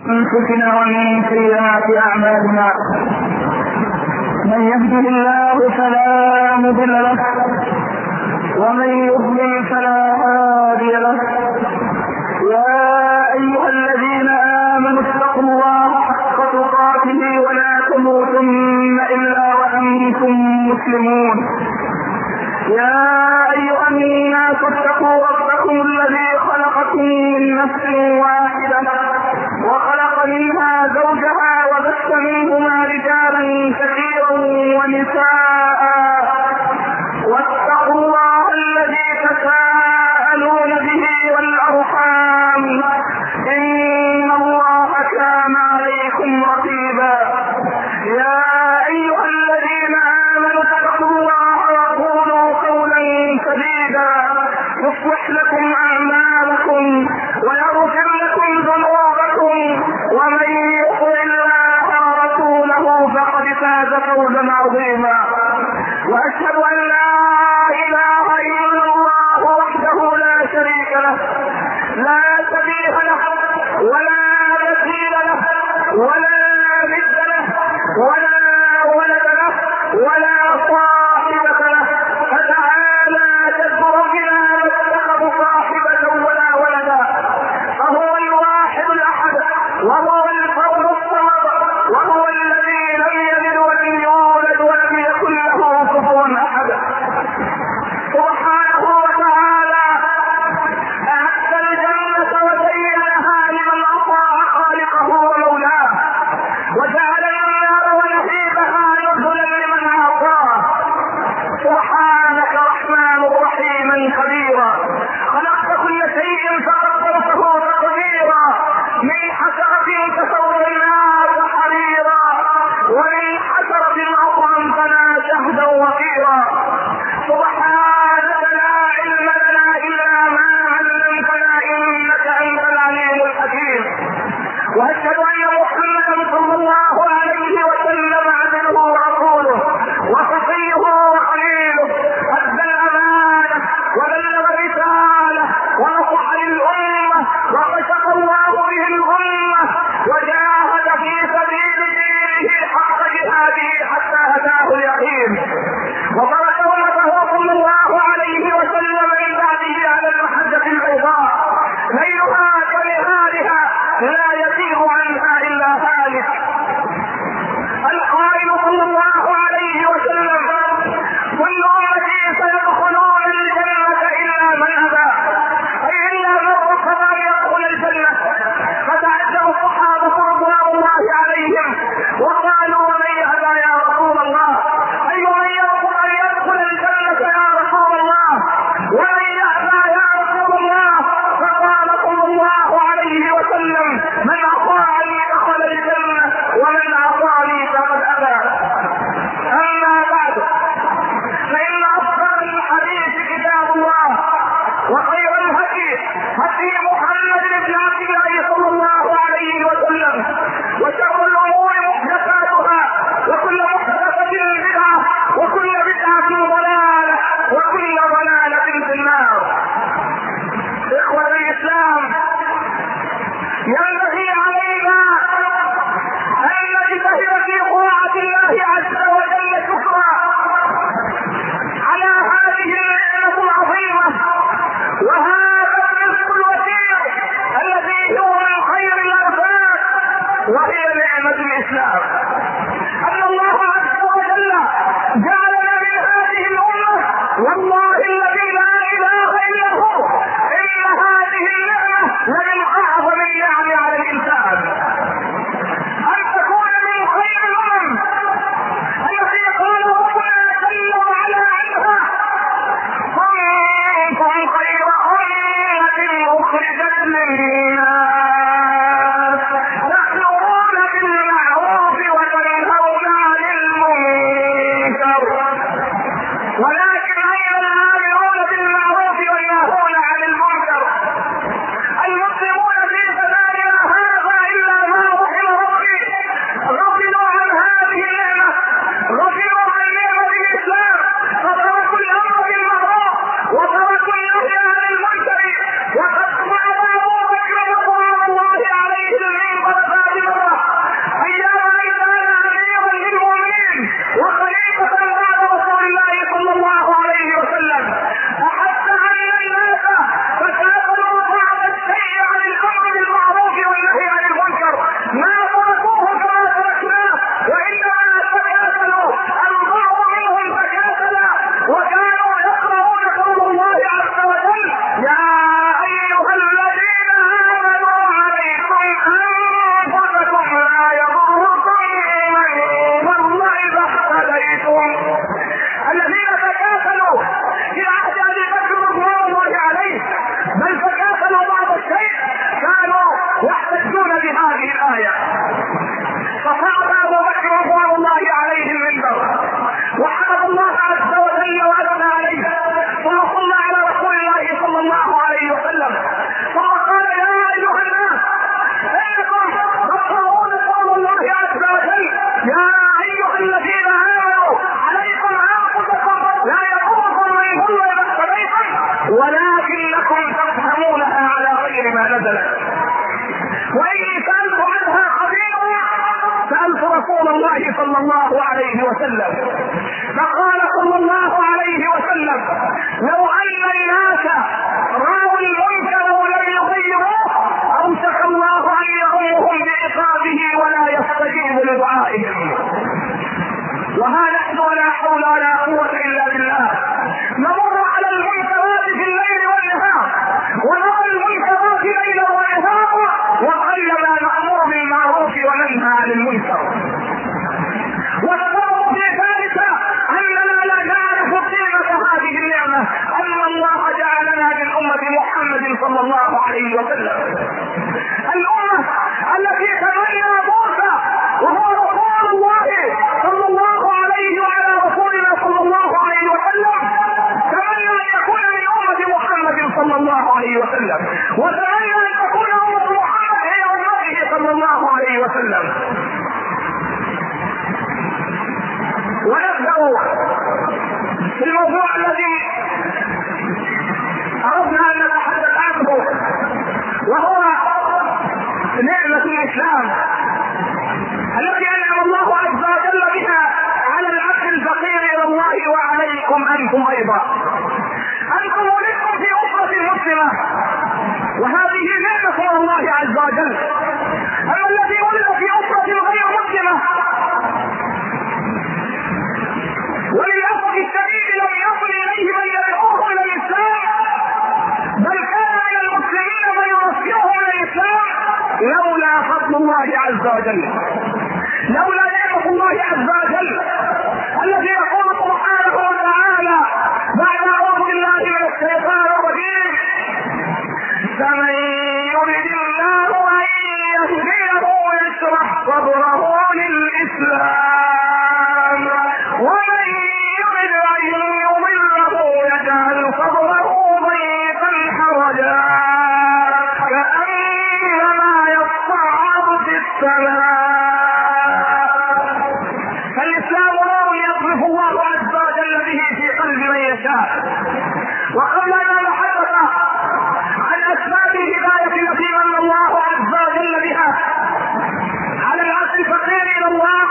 أنفسنا ومن سيئات أعمالنا. من يهده الله فلا مضل له ومن يضلل فلا هادي له. يا أيها الذين آمنوا اتقوا الله حق تقاته ولا تموتن إلا وأنتم مسلمون. يا أيها الناس اتقوا ربكم الذي خلقكم من نفس واحدة وخلق منها زوجها وبث منهما رجالا كثيرا ونساء واتقوا الله الذي تساءلون به والأرحام إن الله كان عليكم رقيبا. يا أيها الذين آمنوا اتقوا الله وقولوا قولا سديدا يصلح لكم أعمالكم ويغفر لكم ذنوبكم ومن يطع الله ورسوله فقد فاز فوزا عظيما. وأشهد أن لا إله إلا الله وحده لا شريك له لا شبيه له ولا مثيل له ولا ند له ولا ولد له ولا صاحبة له فتعالى جد ربنا ما اتخذ صاحبة ولا ولدا فهو الواحد الأحد وهو الفرد الصمد وهو الذي لم يلد ولم يولد ولم يكن له كفوا أحد. سبحانه وتعالى أعد الجنة وزينها لمن أطاع خالقه ومولاه وجعل النار ونحيبها نزلا لمن عصاه. سبحانك رحمن رحيما خبيرا خلقت كل شيء فقدرته تقديرا من حشرة كسويناك حريرا ومن حشرة أطعمتنا شهدا وفيرا. سبحانك لا علم لنا إلا ما علمتنا إنك أنت العليم الحكيم. وأشهد أن محمدا صلى الله عليه وسلم عبده ورسوله وصفيه وخليله أدى الأمانة وبلغ الرسالة ونصح للأمة وكشف الله به الأمة وجاهد في سبيل دينه حق جهاده حتى هداه اليقين وترك أمته صلى الله عليه وسلم من بعده على المحجة البيضاء ليلها كنهارها لا يزيغ عنها إلا هالك. القائل صلى الله عليه وسلم كل أمتي سيدخلون الجنة إلا من أبى أي إلا من رفض أن يدخل الجنة. فتعجب الصحابة رضوان الله عليهم وقالوا من يأبى يا رسول الله أي من يرفض أن يدخل الجنة يا رسول الله ومن يأبى يا رسول الله. فقال صلى الله عليه وسلم من أطاعني دخل الجنة ومن عصاني فقد أبى. أما بعد فإن أصدق الحديث كتاب الله وخير الهدي هدي محمد بن عبد الله صلى الله عليه وسلم وشر الأمور محدثاتها وكل محدثة بدعة وكل بدعة ضلالة وكل ضلالة في النار. إخوة الإسلام ينبغي علينا أن نجتهد في طاعة الله عز وجل شكرا على هذه النعمة العظيمة وهذا الرزق الوثيق الذي هو من خير الأرزاق وهي نعمة الإسلام. أن الله عز وجل جعلنا من هذه الأمة والله الذي لا إله إلا هو إن هذه النعمة لمن أعظم النعم على الإنسان أن تكون من خير الأمم التي قال ربنا جل وعلا عنها كنتم خير أمة أخرجت للناس تأمرون بهذه الآية. فصعد أبو بكر رضوان الله عليه المنبر وحمد الله عز وجل وأثنى عليه، ثم صلى على رسول الله صلى الله عليه وسلم، ثم قال: يا أيها الناس إنكم تطلعون قول الله عز وجل: يا أيها الذين آمنوا عليكم أنفسكم لا يضركم من ضل إذا اهتديتم ولكنكم تفهمونها على غير ما نزلت. وإني سألت عنها قديما سألت رسول الله صلى الله عليه وسلم، فقال صلى الله عليه وسلم: لو أن الناس رأوا المنكر ولم يغيروه أوشك الله أن يغيرهم بعقابه ولا يستجيب لدعائهم. وها نحن ولا حول ولا قوة إلا بالله نمر على المنكرات في الليل والنهار، ونرى المنكرات ليلا ونهارا، وقلما نأمر بالمعروف وننهى عن المنكر. والسبب في ذلك أننا لا نعرف قيمة هذه النعمة، أن الله جعلنا من أمة محمد صلى الله عليه وسلم، الأمة التي تمنى موسى وهو رسول الله صلى الله عليه وعلى رسولنا صلى الله عليه وسلم، تمنى أن يكون من أمة محمد صلى الله عليه وسلم، وتمنى أن تكون أمة محمد هي أمته صلى الله عليه وسلم. ونبدأ في الموضوع الذي أردنا أن نتحدث عنه، وهو نعمة الإسلام التي أنعم الله عز وجل بها على العبد الفقير إلى الله وعليكم أنتم أيضا. أنتم ولدتم في أسرة مسلمة وهذه نعمة من الله عز وجل. أما الذي ولد في أسرة غير مسلمة وللأسف الشديد لم يصل إليه من يدعوه إلى الإسلام، بل كان من المسلمين من يرشحهم إلى الإسلام، لولا فضل الله عز وجل، لولا نعمة الله عز وجل الذي يقول سبحانه وتعالى بعد أعوذ بالله من الشيطان الرجيم: فمن يرد الله أن يهديه يشرح صدره للإسلام ومن يرد أن يضله يجعل صدره ضيقا حرجا كأنما يصعد في السماء. فالإسلام نور يصرف الله عز وجل به في قلب من يشاء. وقبل أن نتحدث عن أسباب الهداية التي من الله عز وجل بها على العبد الفقير إلى الله،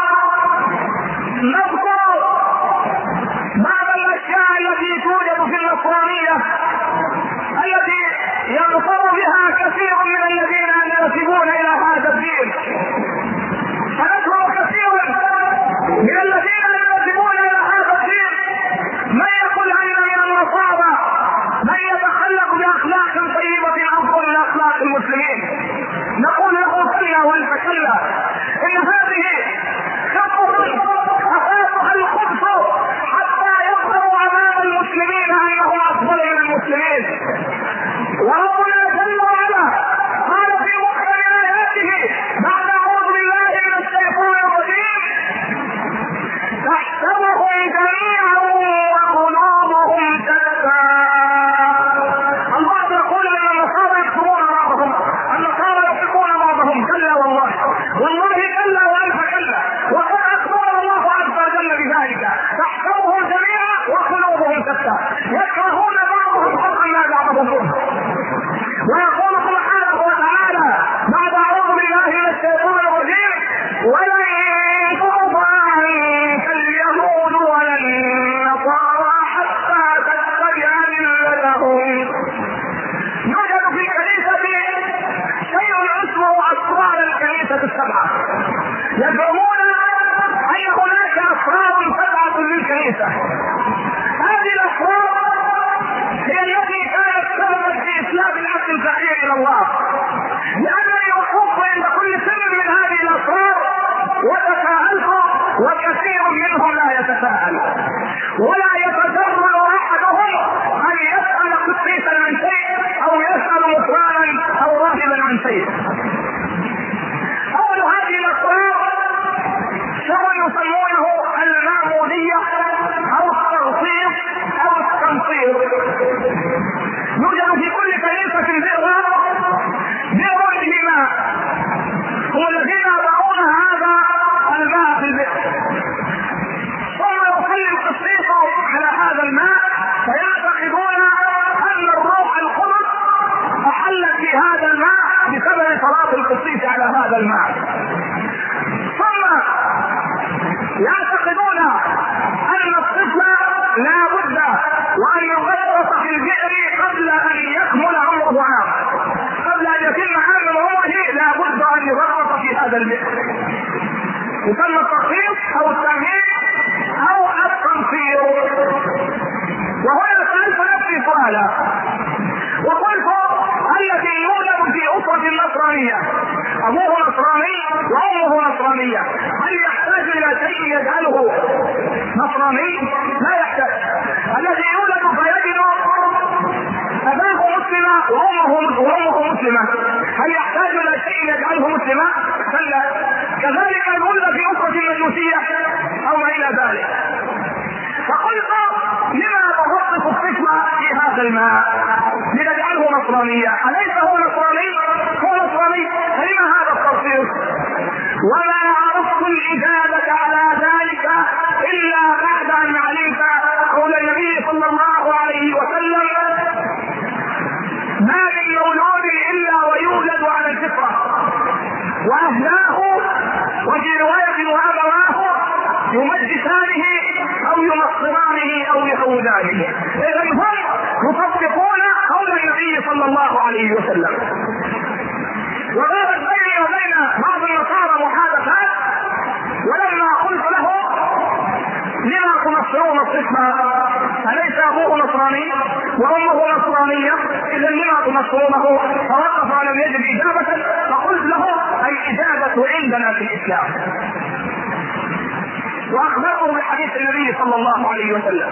نذكر بعض الأشياء التي توجد في النصرانية التي يغفر بها كثير من الذين ينتسبون إلى هذا الدين. فنذكر كثير من الذين ينتسبون إلى هذا الدين من يقول أن من النصارى من يتخلق بأخلاق طيبة أفضل من أخلاق المسلمين. نقول له كلا وأنت كلا، إن هذه خطوة أساسها الخبث حتى يظهروا أمام المسلمين أنهم أفضل من المسلمين. وربنا جل وعلا قال في محكم آياته بعد أعوذ بالله من الشيطان الرجيم: تحسبهم جميعا وقلوبهم شتى. الله يقول ان النصارى يكفرون بعضهم، النصارى يحبون بعضهم. كلا والله، والله كلا والف كلا، وقد اخبر الله عز وجل بذلك: تحسبهم جميعا وقلوبهم شتى يكرهون بعضهم حقا ما بعضهم. ويقول سبحانه وتعالى بعد اعوذ بالله من الشيطان الرجيم: ولن ترضى عنك اليهود ولا النصارى حتى تتبع ملتهم. يوجد في الكنيسة شيء اسمه أسرار الكنيسة السبعة. يزعمون أن هناك أسرار سبعة للكنيسة. هذه الأسرار هي التي كانت سببا في إسلام العبد الفقير إلى الله، لأنني أحط عند كل سر من هذه الأسرار وتساءلت، وكثير منهم لا يتساءل ولا يتجرأ أحدهم أن يسأل قسيسا عن شيء أو يسأل مصرانا أو راهبا عن شيء. الماء. ثم يعتقدون ان الطفل لا بد وان يغطس في البئر قبل ان يكمل عمره عام، قبل ان يتم عام من عمره لا بد ان يغطس في هذا البئر. يسمى التخطيط او التمهيد او التنصير. وهنا سألت نفسي سؤالا وقلت الذي يولد في أسرة نصرانية أبوه نصراني وأمه نصرانية هل يحتاج إلى شيء يجعله نصراني؟ لا يحتاج. الذي يولد فيجد أباه مسلما وأمه مسلمة هل يحتاج إلى شيء يجعله مسلما؟ كلا. كذلك يولد في أسرة مجوسية أو ما إلى ذلك. فقلت لما تغطس الطفل في هذا الماء لنجعله نصرانيا؟ أليس هو نصراني؟ هو نصراني، فلما هذا الترصيص؟ وما عرفت الإجابة على ذلك إلا بعد أن علمت قول النبي صلى الله عليه وسلم: ما من مولود إلا ويولد على الفطرة وأهلاه وفي رواية وأبواه يمجسانه أو ينصرانه أو يهودانه. إذا هم يطبقون قول النبي صلى الله عليه وسلم. وغابت بيني وبين بعض النصارى محادثات، ولما قلت له لما تنصرون الطفل أليس أبوه نصراني وأمه نصرانية إذا لما تنصرونه؟ فوقف ولم يجد إجابة. فقلت له الإجابة عندنا في الإسلام، واخبره بحديث النبي صلى الله عليه وسلم.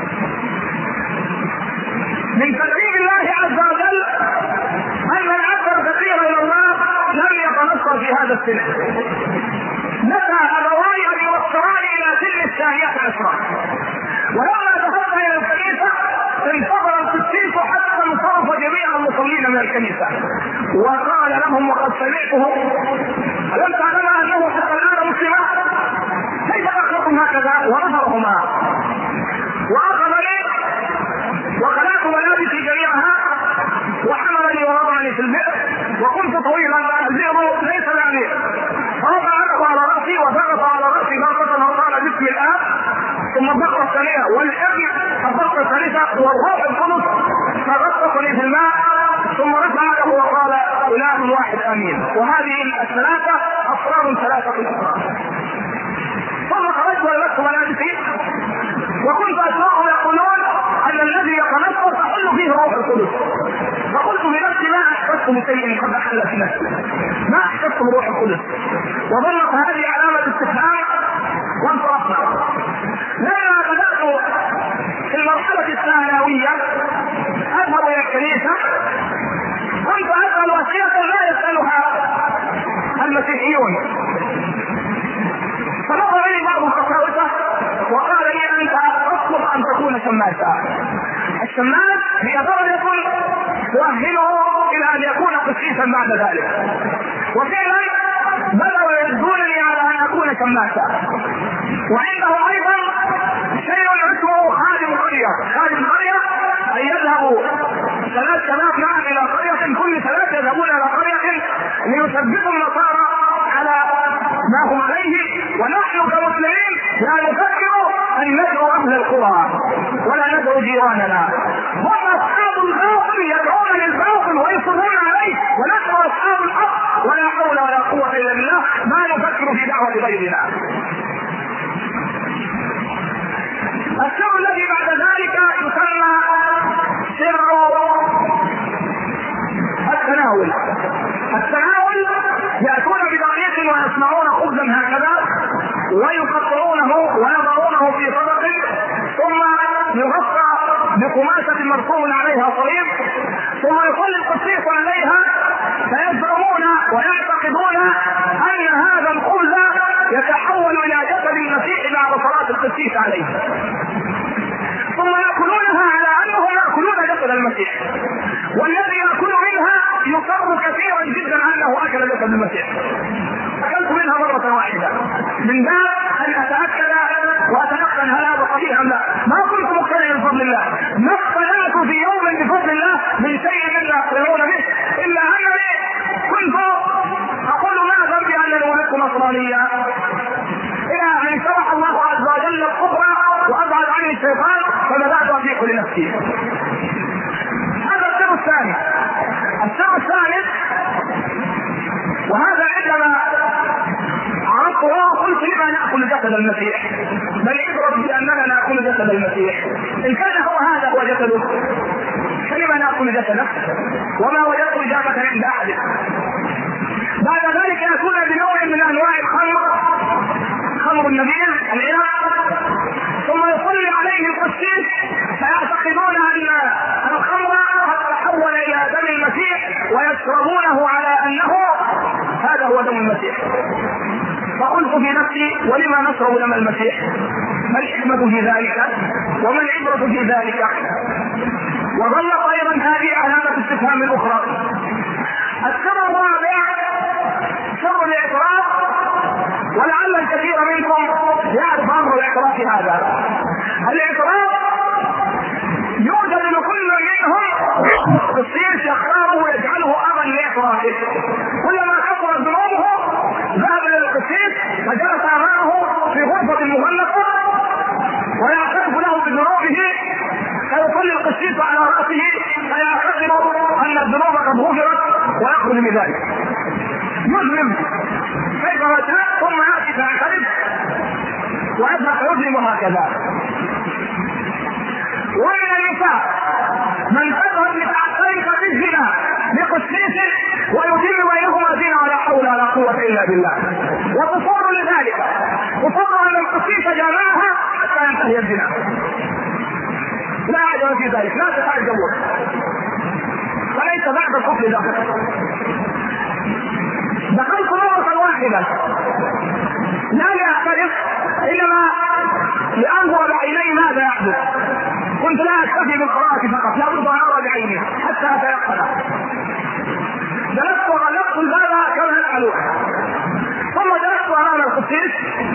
من تكريم الله عز وجل ان العبد الفقير الى الله لم يتنصر في هذا السن. نسى ابواي ان يوصلان الى سن 12 ولما ذهبنا الى الكنيسه انتظر القسيس حتى انصرف جميع المصلين من الكنيسه وقال لهم: وقد سمعته، الم تعلم انه حتى الان مسلما؟ كيف اخذتم هكذا؟ ونظرهما واخذني وخلعت ملابسي جميعها وحملني ووضعني في البئر، وكنت طويلا البئر ليس بعير، فرفع يده على راسي وضغط على راسي ضغطه وقال: بسم الله. ثم الضغطه الثانيه والابن، الضغطه الثالثه والروح القدس فغطسني في الماء، ثم رفع يده وقال: اله واحد امين. وهذه الثلاثه اسرار ثلاثه اسرار. ثم خرجت ولبست ملابسي وكنت اسمعهم يقولون ان الذي يتنصر تحل فيه الروح القدس. فقلت لنفسي: ما احسست بشيء قد احل في نفسي، ما احسست بروح القدس. وظلت هذه علامه استفهام وانصرفنا. لما بدات في المرحله الثانويه اذهب الى الكنيسه كنت اسال اسئله لا يسالها المسيحيون. فنظر لي بعض القساوسه وقال لي: انت اطلب ان تكون شماسا. الشماس هي درجه تؤهله الى ان يكون قسيسا بعد ذلك. وفعلا بدأوا يجبرونني على ان اكون شماسا. وعنده ايضا شيء اسمه خادم قريه. خادم قريه ان يذهبوا 3 شباب معا الى قريه، كل 3 يذهبون الى قريه ليثبتوا النصارى على ما هم عليه، ونحن كمسلمين لا نفكر ان ندعو اهل القرى ولا ندعو جيراننا. هم اصحاب الباطل يدعون للباطل ويصرون عليه، ونحن اصحاب الحق ولا حول ولا قوه الا بالله، ما نفكر في دعوه غيرنا. السر الذي بعد ذلك يسمى سر التناول. التناول يأتون بضريح ويصنعون خبزا هكذا ويقطعونه ويضعونه في طبق، ثم يغطى بقماشة مرسوم عليها صليب، ثم يصلي القسيس عليها، فيزعمون ويعتقدون أن هذا الخبز يتحول إلى جسد المسيح بعد صلاة القسيس عليه، ثم يأكلونها على أنهم يأكلون جسد المسيح، والذي يأكل منها يصر كثيرا جدا أنه أكل جسد المسيح. أكلت منها مرة واحدة من باب أن أتأكد وأتيقن هل هذا صحيح أم لا. ما كنت مقتنعا بفضل الله، ما اقتنعت في يوم بفضل الله من شيء إلا يقررون به، إلا أنني كنت أقول: ماذا النصرانية إلى أن شرح الله عز وجل الكفر وأبعد عني الشيطان فبدأت أضيق لنفسي. هذا السر الثاني. السر الثالث، وهذا عندما عرفته قلت لما نأكل جسد المسيح؟ بل اعرف بأننا نأكل جسد المسيح. إن كان هذا هو جسده فلما نأكل جسده؟ وما وجدت إجابة عند أحد. بعد ذلك يأتون بنوع من أنواع الخمر، خمر النبيذ العنب، ثم يصلي عليه القسيس فيعتقدون أن الخمر قد تحول إلى دم المسيح ويشربونه على أنه هذا هو دم المسيح. فقلت في نفسي ولما نشرب دم المسيح؟ ما الحكمة في ذلك؟ وما العبرة في ذلك؟ وظلت أيضا هذه علامة استفهام الأخرى. السر الرابع سر الاعتراف، ولعل الكثير منكم يعرف امر الاعتراف هذا. الاعتراف يوجد لكل منهم قسيس يختاره ويجعله ابا لاعترافه. كلما كثرت ذنوبه ذهب الى القسيس فجلس امامه في غرفه مغلقه ويعترف له بذنوبه، فيصلي القسيس على راسه فيعتقد ان الذنوب قد غفرت ويخرج بذلك يظلم كيف وجهه ثم ياتي فيعترف ويبدا يظلم هكذا. ومن النساء من تذهب لتعترف بالزنا بقسيس ويتم بينهما زنا ولا حول ولا قوه الا بالله، وتصور لذلك تصور ان القسيس جمعها حتى ينتهي الزنا. لا عجب في ذلك، لا تتعجبون، وليس بعد الكفر ذلك. دخلت مرة واحدة لا لأعترف إنما لأنظر بعيني ماذا يحدث. كنت لا أكتفي بالقراءة فقط، لا بد أن أرى بعيني حتى أتيقن. جلست وغلقت الباب كما يفعلون، ثم جلست أمام القسيس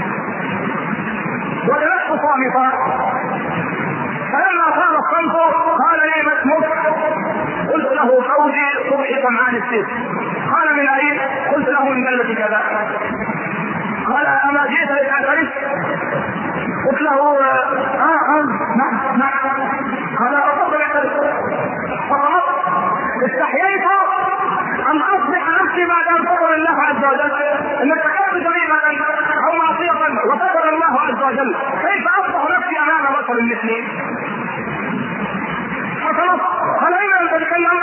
وجلست صامتا. فلما صار الصمت قال لي ما اسمك؟ قلت له فوزي صبحي سمعان السيف. قال من اين؟ قلت له من بلدة كذا. قال اما جئت لتعترف؟ قلت له نعم. قال افضل اعترف. فقط استحييت ان اصبح نفسي بعد ان فضل الله عز وجل ان ارتكبت جريمة او معصية وفضل الله عز وجل، كيف اصبح نفسي امام بشر مثلي؟ فخلص قال اين انت تتكلم؟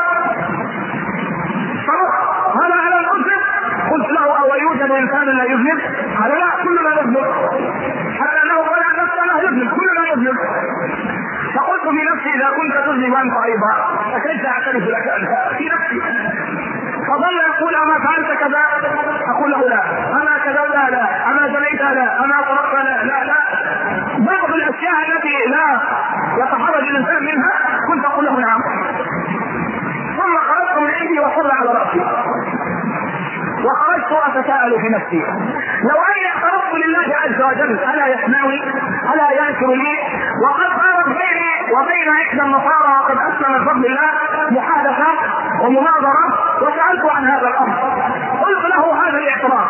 قال على الأذن. قلت له او يوجد انسان لا يذنب؟ قال لا كلنا نذنب، حتى انه قال نفسنا يذنب، كلنا نذنب. فقلت في نفسي اذا كنت تذنب انت ايضا فكيف اعترف لك انت؟ في نفسي. فظل يقول اما فعلت كذا؟ اقول له لا. اما كذبت؟ لا. اما زنيت؟ لا. اما طرقت؟ لا. بعض الاشياء التي لا يتحرج الانسان منها كنت اقول له نعم. ثم خرجت من عندي وصلى على راسي وخرجت اتساءل في نفسي لو اني اعترفت لله عز وجل الا يسمعني الا ينشر لي؟ وقد صارت بيني وبين احدى النصارى وقد اسلم بفضل الله محادثه ومناظره وسالت عن هذا الامر. قلت له هذا الاعتراف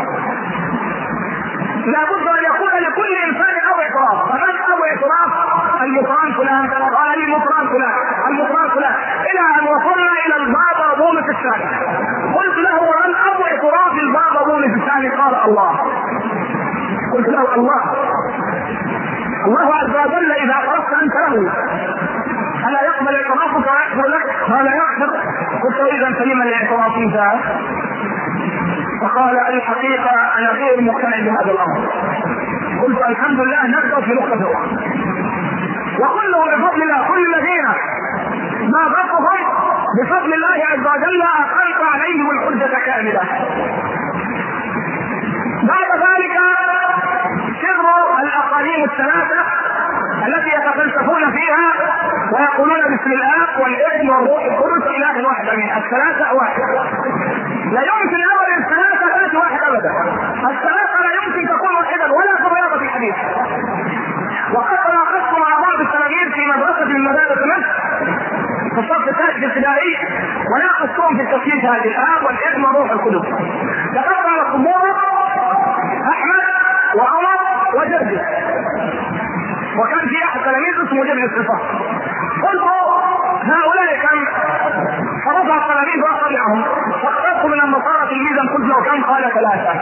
لابد ان يكون لكل انسان او اعتراف. فمن او اعتراف؟ المطران فلان، قال لي المطران فلان الى ان وصلنا الى البابا بولس الثاني. قلت له ومن ابو اعتراف البابا بولس الثاني؟ قال الله. قلت له الله عز وجل اذا اعترفت انت له الا يقبل اعترافك ويغفر لك؟ قال يغفر. قلت اذا فلما الاعتراف انت؟ فقال الحقيقه انا غير مقتنع بهذا الامر. قلت الحمد لله نبدا في نقطه اخرى، وكله بفضل الله. كل الذين ما ضبطهم بفضل الله عز وجل اقلت عليهم الحجه كامله. بعد ذلك سر الاقاليم الثلاثه التي يتفلسفون فيها ويقولون بسم الاب والابن والروح القدس اله واحد امين. الثلاثه واحد، لا يمكن ابدا الثلاثه ذات واحد ابدا. الثلاثه لا يمكن تكون واحدا ولا في رياضه الحديث. وقد ناقشت مع بعض التلاميذ في مدرسه من مدارس مصر في الصف الثالث الابتدائي وناقشتهم في تفسير هذه الاب والابن والروح القدس. لقد على الصبور اسم وجيب لي الصفات. قلت هؤلاء كم؟ فرفع التلاميذ واصابعهم، فاخترت من النصارى تلميذا قلت له كم؟ قال 3.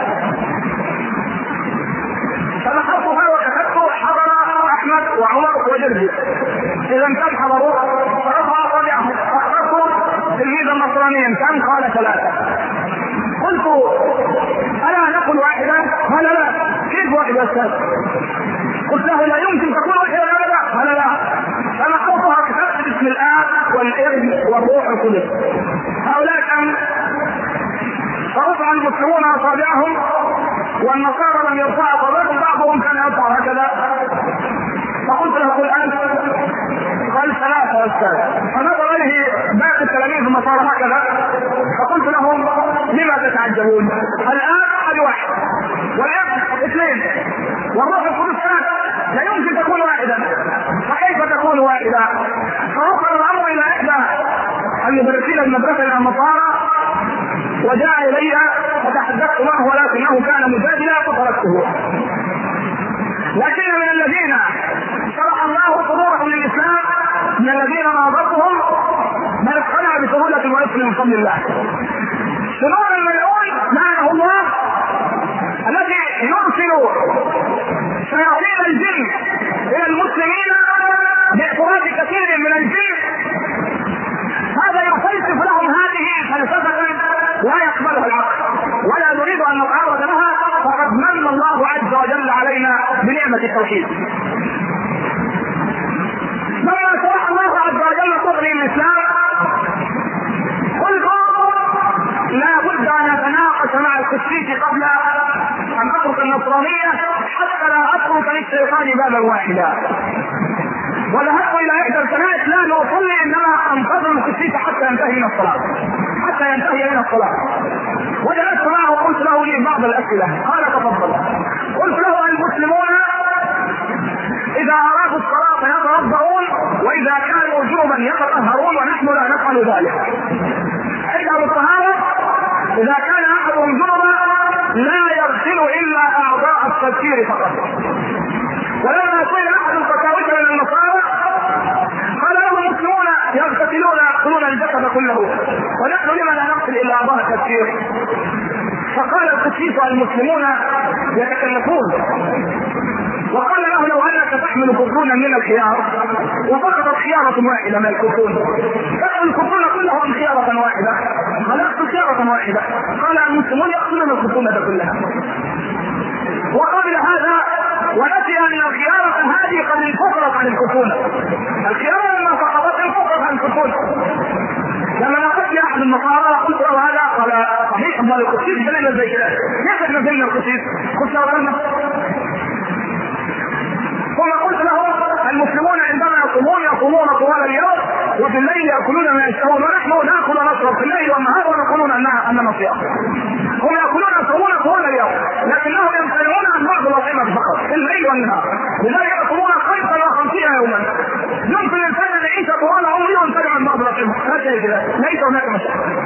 فبحثتها وكتبت حضر احمد وعمر وجدي، اذا كم حضروا؟ فرفع اصابعهم، فاخترت تلميذا نصرانيا كم؟ قال 3. قلت الا نقل واحدا؟ قال لا. كيف واحد يا استاذ؟ قلت له لا يمكن تكون واحدا ابدا. قال لا. فنقلتها كتبت باسم الاب والابن والروح القدس. هؤلاء كم؟ فرفع المسلمون اصابعهم والنصارى لم يرفعوا اصابعهم، بعضهم كان يرفع هكذا. فقلت له قل انت؟ قال 3 يا استاذ. فنظر اليه باقي التلاميذ النصارى هكذا، فقلت لهم لما تتعجبون؟ الان احد 1 والابن 2 والروح القدس 3، لا يمكن تكون واحدا. فكيف تكون واحدا؟ فوصل الامر الى احدى المدرسين المدرسه الى النصارى وجاء الي فتحدثت معه، ولكنه كان مجادلا فتركته. لكن من الذين شرح الله صدورهم للاسلام، من الذين ناظرتهم من اقتنع بسهوله ويسر من فضل الله. شرور الملعون لعنه الله الذي يرسل شياطين الجن الى المسلمين باعتراض كثير من الجن، هذا يفلسف لهم هذه فلسفه لا يقبلها العقل ولا نريد ان نتعرض لها، فقد من الله عز وجل علينا بنعمه التوحيد. لما شرح الله عز وجل صدري الاسلام قلت لا بد ان اتناقش مع القسيس قبل ان اترك النصرانيه حتى لا اترك للشيطان بابا واحدا. وذهبت الى احدى الكنائس لا لاصلي، انما انتظر القسيس حتى ينتهي من الصلاه، حتى ينتهي من الصلاه. وجلست معه وقلت له لي بعض الاسئله. قال تفضل. قلت له المسلمون اذا ارادوا الصلاه يتوضؤون واذا كانوا جنبا يتطهرون ونحن لا نفعل ذلك. عندهم الطهاره، اذا كان احدهم جنبا لا يغسل الا اعضاء التذكير فقط. ولما سئل احد الفتاوى من النصارى قال له المسلمون يغتسلون يغسلون الجسد كله ونحن لما لا نغسل الا اعضاء التذكير؟ فقال القسيس المسلمون يتكلفون. وقال له لو انك تحمل كرتونا من الخيار وفقدت خيارة واحدة من الكرتون، تحمل الكرتون كلهم خيارة واحدة، خلقت خيارة واحدة. قال المسلمون يأخذون الكرتونة كلها. وقبل هذا ونسي ان الخيارة هذه قد انفصلت عن الكرتونة. الخيارة لما فقدت انفصلت عن الكرتونة. لما ناقشت احد النصارى قلت له هذا، قال صحيح امال القسيس بلنا زي كذا، ليش احنا بلنا القسيس؟ قلت له غيرنا. ثم قلت له المسلمون عندما يصومون طوال اليوم وفي الليل ياكلون ما يشتهون، ونحن ناكل ونشرب في الليل والنهار ونقولون اننا صيام. هم ياكلون ويصومون طوال اليوم لكنهم يمتنعون عن بعض الاطعمه فقط في الليل والنهار، لذلك يصومون 55 يوما. يمكن الانسان ان يعيش طوال عمره ويمتنع عن بعض الاطعمه، ليس هناك مشكله.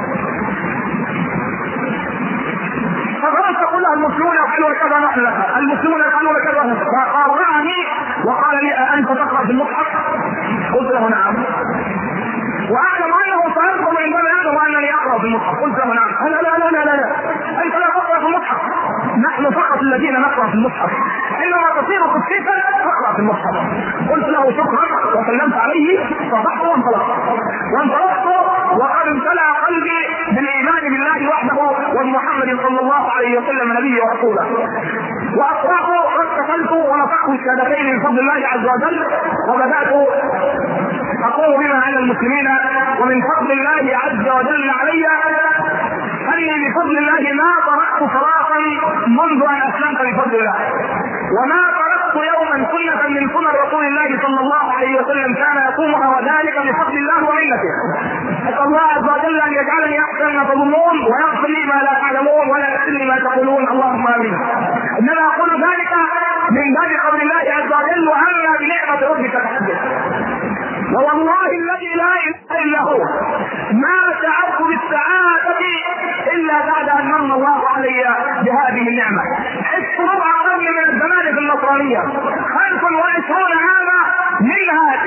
فخرجت تقول لها المسلمون يفعلون كذا نحن لها، المسلمون يفعلون كذا. فقارعني وقال لي أنت تقرأ في المصحف؟ قلت له نعم، واعلم انه سيدخل من باب يعلم انني اقرا في المصحف. قلت له نعم. لا لا لا لا لا، انت لا تقرا في المصحف، نحن فقط الذين نقرا في المصحف، انما تصير قسيسا تقرا في المصحف. قلت له شكرا وسلمت عليه، صبحت وانطلقت وقد امتلأ قلبي بالايمان بالله وحده وبمحمد صلى الله عليه وسلم نبيه ورسوله. واصبحت واتصلت ونطقت الشهادتين من فضل الله عز وجل، وبدات اقول بما على المسلمين ومن فضل الله عز وجل علي اني بفضل الله ما تركت صلاة منذ ان اسلمت بفضل الله، وما تركت يوما سنة من سنن رسول الله صلى الله عليه وسلم كان يقومها، وذلك بفضل الله ومنته. اسال الله عز وجل ان يجعلني احسن ما تظنون ويغفر لي ما لا تعلمون ولا يغفر لي ما تقولون، اللهم امين. انما اقول ذلك من باب قول الله عز وجل واما بنعمة ربك فحدث. والله الذي لا اله الا هو ما شعرت بالسعادة الا بعد ان من الله علي بهذه النعمة. حس ربع قرن من الزمان في النصرانية، 25 عاما منها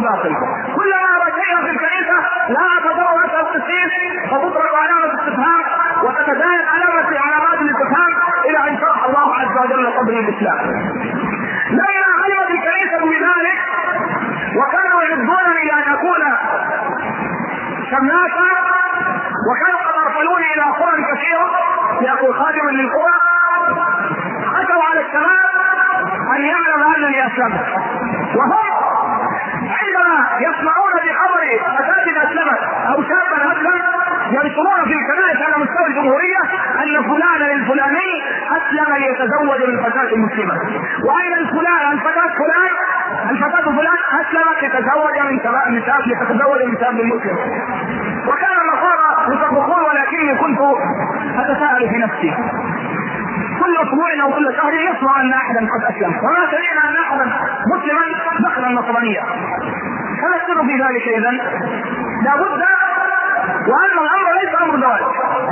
الباطل. كلما ارى شيئا في الكنيسه لا تدور اسال القسيس فتطرق علامه استفهام وتتزايد علامات الاستفهام الى ان شرح الله عز وجل صدر الاسلام. لما علمت الكنيسه بذلك وكانوا يحبون الى ان اكون شماسا وكانوا قد ارسلوني الى قرى كثيره لاكون خادما للقرى، خشوا على الشباب ان يعلم انني اسلمت، وهم عندما يسمعون بخبر فتاة اسلمت او شابا اسلم ينشرون في الكنائس على مستوى الجمهوريه ان فلانا الفلاني اسلم ليتزوج من فتاة مسلمه، واين الفلان الفتاة فلان الفتاة فلان اسلمت لتتزوج من شاب مسلم. وكان النصارى يصدقون ولكني كنت اتساءل في نفسي كل اسبوع او كل شهر يسمع ان احدا قد اسلم، وما سمعنا ان احدا مسلما دخل النصرانيه. فما السر في ذلك؟ اذا لابد وان الامر ليس امر زواج.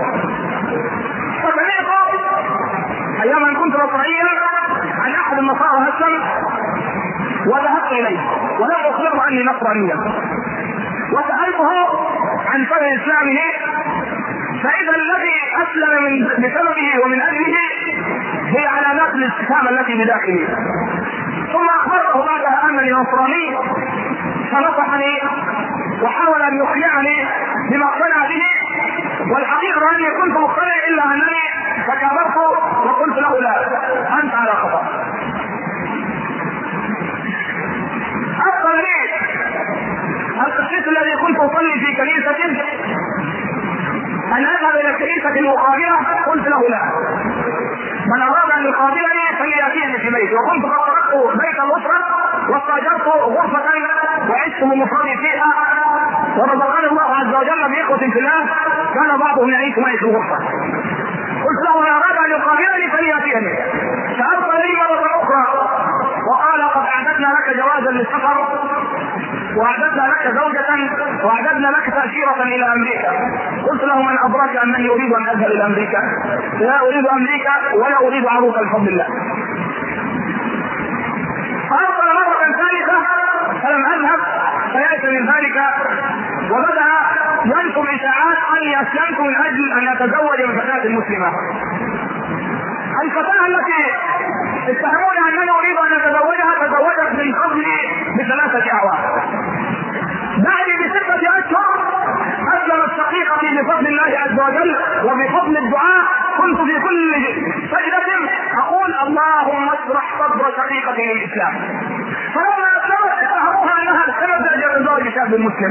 فسمعت ايام ان كنت نصرانيا عن احد النصارى اسلم وذهبت اليه ولم اخبره اني نصرانيا، وسالته عن سبب اسلامه، فاذا الذي اسلم بسببه ومن اجله هي علامات الاستسلام التي بداخله. ثم اخبرته بعدها انني نصراني فنصحني وحاول ان يقنعني بما اقتنع به، والحقيقه اني كنت مقتنع الا انني تكابرت وقلت له لا انت على خطا. افضل لي القسيس الذي كنت اصلي في كنيسه ان اذهب الى الكنيسه المقابله، قلت له لا، من اراد ان يقابلني فلياتيني في بيتي. وكنت قد تركت بيت الاسره واستاجرت غرفه وعشت بمفردي فيها، ورزقني الله عز وجل باخوه في الله كان بعضهم يعيش معي في الغرفه. قلت له من اراد ان يقابلني فلياتيني، فارسل لي مره اخرى وقال قد اعددنا لك جوازا للسفر واعددنا لك زوجة واعددنا لك تأشيرة الى امريكا. قلت له من ادراك انني اريد ان اذهب الى امريكا؟ لا اريد امريكا ولا اريد عروسا بفضل الله. فارسل مرة ثالثة فلم اذهب، فيأس من ذلك وبدأ ينشر اشاعات اني اسلمت من اجل ان اتزوج من فتاة مسلمة. الفتاة التي اتهموني انني اريد ان اتزوجها تزوجت من قبلي ب3 اعوام. بعد ب6 اشهر اسلمت شقيقتي بفضل الله عز وجل وبفضل الدعاء. كنت في كل سجدة اقول اللهم اشرح صدر شقيقتي للاسلام. فلما اسلمت اتهموها انها سبب تزوج شاب مسلم،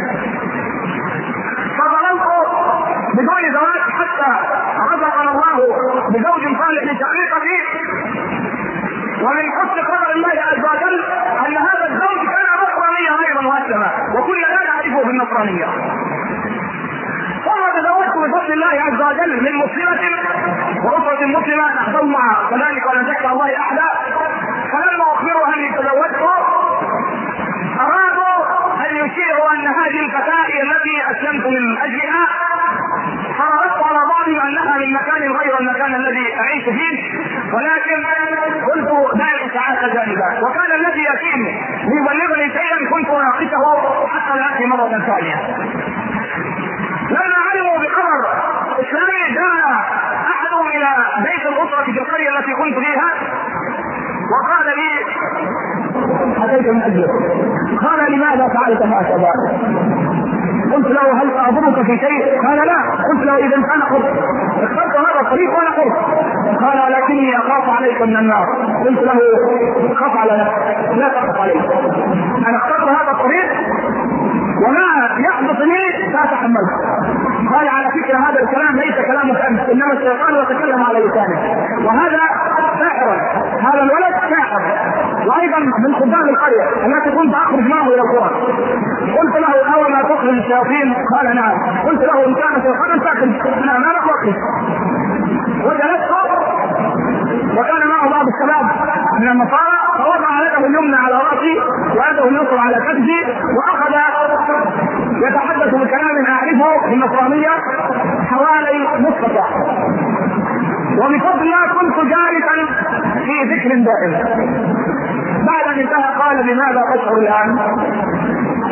فظلمت بدون زواج حتى رزقنا الله بزوج صالح لشقيقتي. ومن حسن قدر الله عز وجل ان هذا الزوج كان نصرانيا ايضا واسلم، وكنا لا نعرفه في النصرانيه. ثم تزوجت بفضل الله عز وجل من مسلمه واسره مسلمه نحضر معها كذلك ولا نذكر الله احدا. فلما اخبرها اني تزوجت ارادوا ان يشيعوا ان هذه الفتاه هي التي اسلمت من اجلها، فرأت على بعضهم انها من مكان غير المكان الذي اعيش فيه، ولكن قلت دائما ساعات جانبات، وكان الذي ياتيني ليبلغني شيئا كنت اناقشه حتى ياتي مره ثانيه. لما علموا بخبر اسلامي جاء احدهم الى بيت الاسره في القريه التي كنت فيها وقال لي اتيت من اجلك. قال لماذا فعلت هكذا؟ قلت له هل اضرك في شيء؟ قال لا. قلت له اذا انا حر، اخترت هذا الطريق وانا حر. قال ولكني اخاف عليك من النار. قلت له خاف على نفسك لا تخف عليك، انا اخترت هذا الطريق وما يحدث لي ساتحمله. قال على فكره هذا الكلام ليس كلامك انت، انما الشيطان يتكلم على لسانه، وهذا ساحر، هذا الولد ساحر، وايضا من خدام القريه التي كنت اخرج معه الى القرى. قلت له اول ما تخرج الشياطين؟ قال نعم. قلت له ان كان شيطانا فاخرج، انا ما اخرج. وجلست وكان معه بعض الشباب من النصارى، فوضع يده اليمنى على راسي ويده اليسرى على كتفي واخذ يتحدث بكلام اعرفه بالنصرانيه حوالي نصف ساعه. وبفضل الله كنت جالسا في ذكر دائم. بعد ان انتهى قال لماذا تشعر الان؟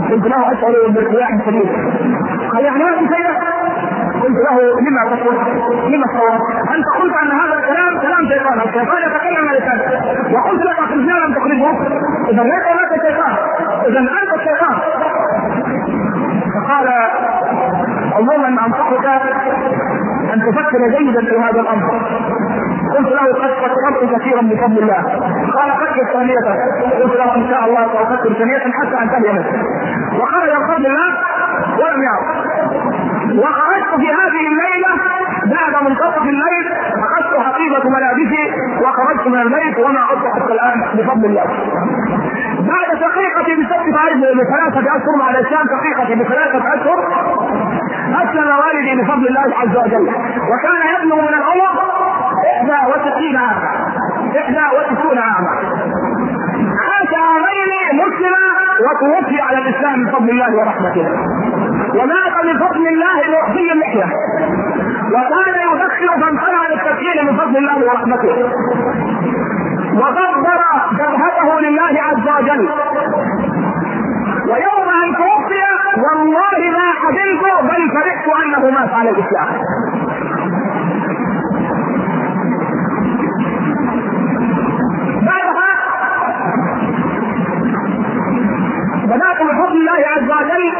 قلت له اشعر بارتياح شديد. قال يعني ما في شيء؟ قلت له لما تقول؟ لما تصور؟ انت قلت ان هذا الكلام كلام شيطان، الشيطان يتكلم عن لسانه، وقلت لك اخرجنا لم تخرجه، اذا ليس هناك شيطان، اذا انت الشيطان. فقال عموما انصحك ان تفكر جيدا في هذا الامر. قلت له قد فكرت كثيرا بفضل الله. قال فكر ثانية. قلت له ان شاء الله سافكر ثانية حتى انتهي منه. وخرج بفضل الله ولم يعد. وخرجت في هذه الليلة بعد منتصف الليل، اخذت حقيبة ملابسي وخرجت من البيت وما عدت حتى الان بفضل الله. بعد دقيقة بثلاثة اشهر، على الشام دقيقة بثلاثة اشهر، اسلم والدي بفضل الله عز وجل، وكان يبلغ من العمر 61 عاما. 61 عاما. عاش عامين مسلما وتوفي على الاسلام بفضل الله ورحمته، ومات بفضل الله بوحدي اللحيه، وكان يدخن فانقلع للتدخين بفضل الله ورحمته، وقدر جبهته لله عز وجل. ويوم ان توفي والله ما حزنت بل فرحت انه مات على الاسلام. بعدها بدأت بفضل الله عز وجل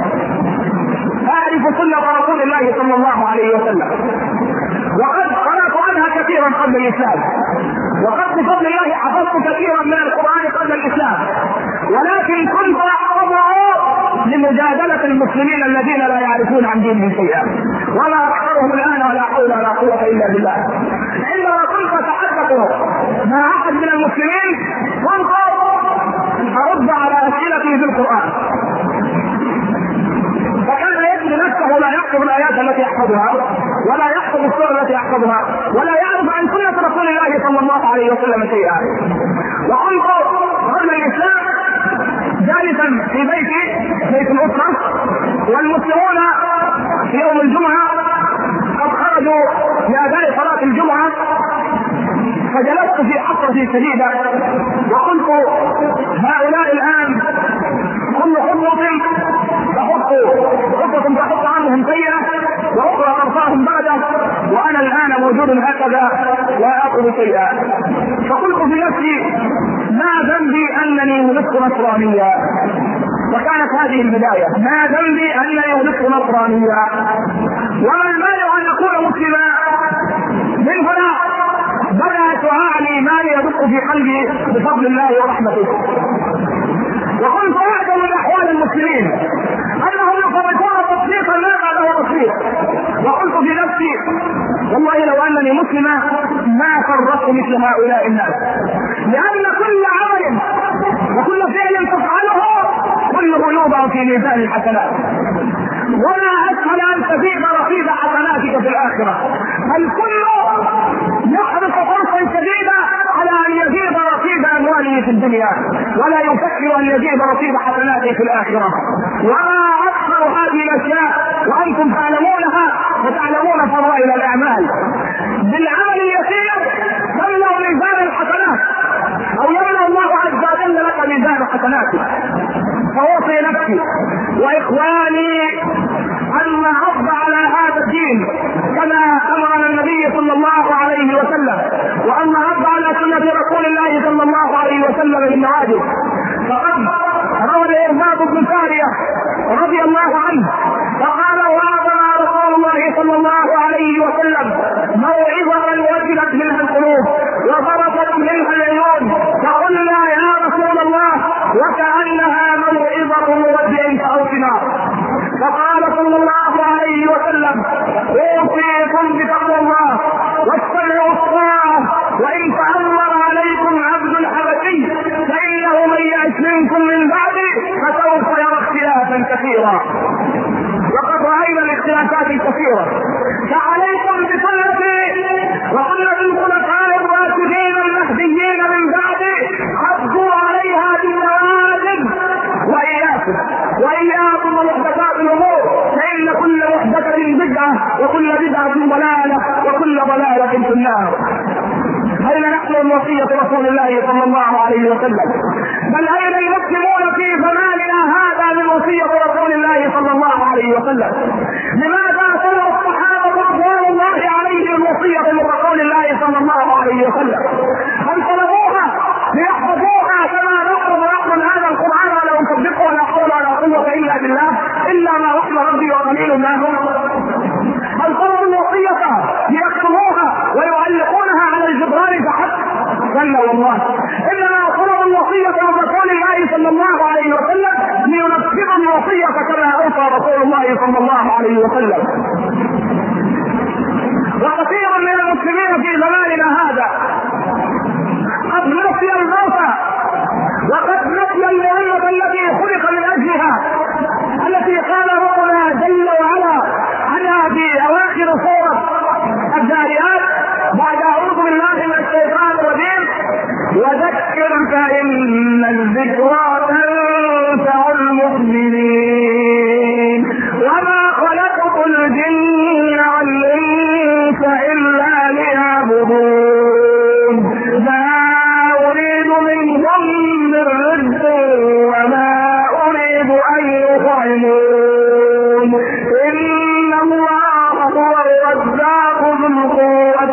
اعرف سنة رسول الله صلى الله عليه وسلم، وقد قرأت عنها كثيرا قبل الاسلام، وقد بفضل الله حفظت كثيرا من القرآن قبل الاسلام، ولكن كنت احفظه لمجادلة المسلمين الذين لا يعرفون عن دينهم شيئا، ولا اكثرهم الان ولا حول ولا قوة الا بالله. عندما كنت اتحدث مع احد من المسلمين كنت ارد على اسئلته في القرآن، فكان يجري نفسه لا يحفظ الايات التي يحفظها، ولا يحفظ السور التي يحفظها، ولا يعرف عن سنة رسول الله صلى الله عليه وسلم شيئا. وكنت قبل الاسلام جالسا في بيت الاسرة، والمسلمون في يوم الجمعة قد خرجوا لأداء صلاة الجمعة، فجلست في حفرة شديدة وقلت هؤلاء الآن كل خطوة تحط عنهم سيئة وأخرى ترفعهم بعده، وأنا الآن موجود هكذا لا أخذ شيئا. فقلت في نفسي ما ذنبي أنني ولدت نصرانيا، وكانت هذه البداية، ما ذنبي أنني ولدت نصرانيا، وما المانع أن أكون مسلما. من هنا بدأ شعاع ما يدق في قلبي بفضل الله ورحمته. وكنت أعجب من أحوال المسلمين أنهم يفرقون تصديقا لا بعده تصديق، وقلت في نفسي والله لو أنني مسلمة ما فرطت مثل هؤلاء الناس، لأن كل عمل وكل فعل تفعله كله يوضع في ميزان الحسنات، ولا أسهل أن تزيد رصيد حسناتك في الآخرة، الكل يحرص حرصا شديدا على أن يزيد رصيد أمواله في الدنيا، ولا يفكر أن يزيد رصيد حسناته في الآخرة. وما أكثر هذه الأشياء وأنتم تعلمونها وتعلمون فضائل الأعمال. بالعمل اليسير تملأ ميزان الحسنات، أو يملأ الله عز وجل لك ميزان حسناتك. فوصي نفسي وإخواني أن نحافظ على هذا الدين كما أمرنا النبي صلى الله عليه وسلم، وأن نحافظ على سنة رسول الله صلى الله عليه وسلم بالنواجذ. فقد روى الإرباط بن سارية رضي الله عنه فقال وعظنا رسول الله صلى الله عليه وسلم موعظة وجلت منها القلوب وضربت منها العيون، فقلنا يا رسول الله وكأنها موعظة مودع فأوصنا. فقال صلى الله عليه وسلم اوصيكم بتقوى الله واتبعوا الطاعة، وإن تأمر عليكم عبد الحبشي فإنه من يعش منكم من بعده فسوف يرى اختلافا كثيرا. وقد رأينا الاختلافات الكثيرة، فعليكم بسنتي وسنة الخلفاء الراشدين المهديين من بعده، حفظوا عليها بالنواجذ، وإياكم ومحدثات الأمور، فإن كل محدثة بدعة وكل بدعة ضلالة وكل ضلالة في النار. أين نحن الوصية رسول الله صلى الله عليه وسلم؟ بل أين المسلمون في زماننا هذا من وصية رسول الله صلى الله عليه وسلم؟ لماذا طلب الصحابة رضوان الله عليهم الوصية من رسول الله صلى الله عليه وسلم؟ هل طلبوها ليحفظوها كما نحفظ هذا القرآن ولا نصدقه ولا حول ولا قوة إلا بالله إلا ما رحم ربي وقليل ما هم؟ هل طلبوا الوصية ليكتبوها ويعلقونها على الجدران فحسب؟ كلا والله، إنما طلبوا الوصية من رسول الله صلى الله عليه وسلم لينفذوا الوصية كما أوصى رسول الله صلى الله عليه وسلم. وكثير من المسلمين في زماننا هذا قد نسي الموت وقد نسي المهمة التي خلق من أجلها، التي قال ربنا جل وعلا عنها في أواخر سورة الذاريات بعد أعوذ بالله من الشيطان الرجيم: وذكر فإن الذكرى تنفع المؤمنين وما خلقت الجن والإنس إلا ليعبدون ما أريد منهم من رزق وما أريد أن يطعمون إن الله هو الرزاق ذو القوة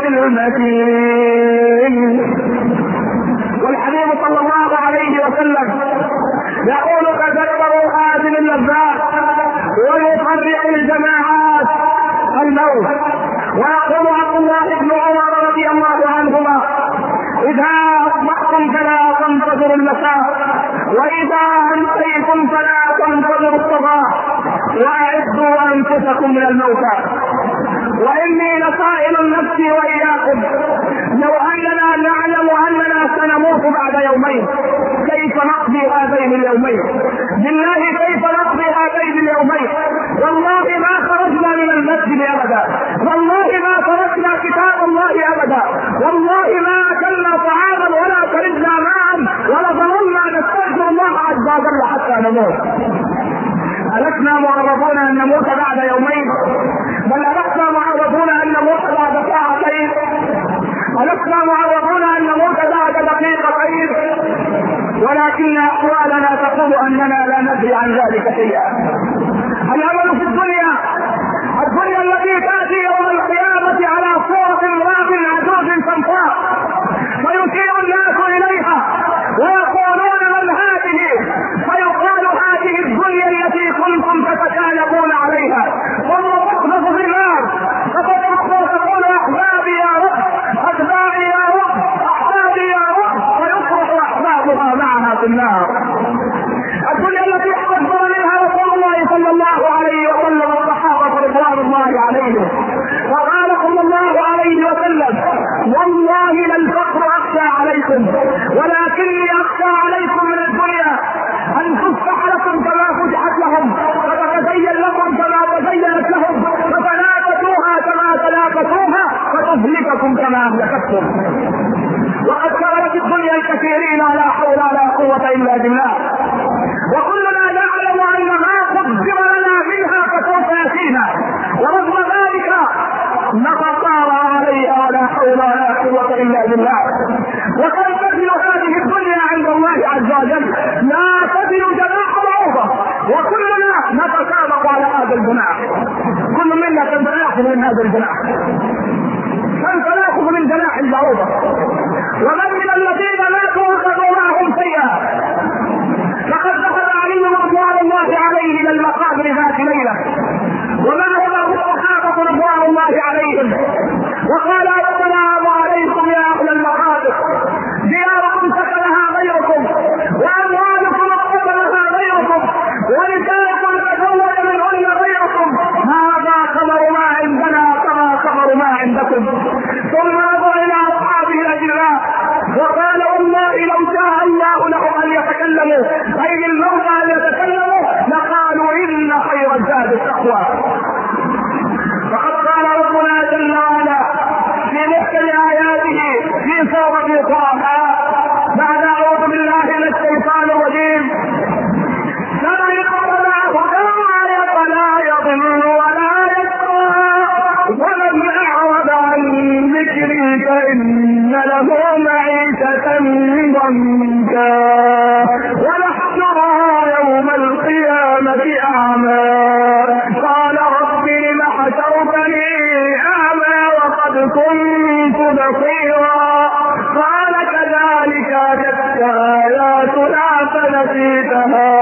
المتين. والحبيب صلى الله عليه وسلم يقول: تذكروا هذه اللذات ويفرق الجماعات الموت. ويقول عبد الله بن عمر رضي الله عنهما: إذا أصبحتم فلا تنتظروا المساء وإذا أمسيتم فلا تنتظروا الصباح وأعدوا أنفسكم من الموتى. وإني لسائل نفسي وإياكم لو أننا نعلم أننا سنموت بعد يومين كيف نقضي هذين اليومين؟ بالله كيف نقضي هذين اليومين؟ والله ما خرجنا من المسجد أبدا، والله ما تركنا كتاب الله أبدا، والله ما أكلنا طعاما ولا شربنا ماء ولا ظننا نستغفر الله عز وجل حتى نموت. ألسنا معرضون أن نموت بعد يومين؟ بل ألسنا معرضون أن نموت بعد ساعتين؟ ألسنا معرضون أن نموت بعد دقيقتين؟ ولكن أحوالنا تقول أننا لا ندري عن ذلك شيئا. الأمل في الدنيا التي تأتي يوم القيامة على صورة امرأة عجوز صمصاء فيشير الناس إليها ويقولون: من هذه؟ فيقال: هذه الدنيا التي كنتم تتكالبون عليها، ثم تقذف في النار فتقول: أحبابي يا رب، أتباعي يا رب، أحبابي يا رب، فيصرخ أحبابها معها في النار. الدنيا التي حدثنا منها رسول الله صلى الله عليه وسلم والصحابة رضوان الله عليهم، وقال صلى الله عليه وسلم: والله للفقر أخشى عليكم ولكني أخشى عليكم من الدنيا أن تفتح لكم كما فتحت لهم فتتزين لكم كما تزينت لهم فتنافسوها كما تنافسوها فتهلككم كما أهلكتكم. وقد كانت الدنيا الكثيرين لا حول ولا قوة إلا بالله، وكلنا نعلم أن ما قدر لنا منها فسوف يأتينا، ورغم ذلك نتطاوع عليها ولا حول ولا قوة إلا بالله. وقد تزن هذه الدنيا عند الله عز وجل لا تزن جناح بعوضة، وكلنا نتسابق على هذا الجناح، كل منا تنتناخذ من هذا الجناح، تنتناخذ من جناح البعوضة. ومن من الذين ماتوا أخذوا معهم سيئا، لقد ذهب علي رضوان الله عليه إلى المقابر ذات ليلة وما هو الصحابة رضوان الله عليهم، وقال: السلام عليكم يا أهل المقابر، دياركم سكنها غيركم، وأموالكم اقتسمها غيركم، ونساءكم تزوج منهن غيركم، هذا خبر ما عندنا كما خبر ما عندكم. ثم نظر إلى أصحابه الأجلاء وقال: والله لو شاء الله لهم أن يتكلموا، أي الموتى أن يتكلموا، لقالوا: إن خير الزاد التقوى. فقد قال ربنا جل وعلا في محكم آياته في سورة طه بعد أعوذ بالله من الشيطان الرجيم: ذلك هدى فلا يضل ولا يشقى ومن أعرض عن ذكري فإن له معيشة ضنكا ونحشرها يوم القيامة القيامة أعمى. قال رب لم حشرتني أعمى وقد كنت بصيرا. قال كذلك أتتك آياتنا فنسيتها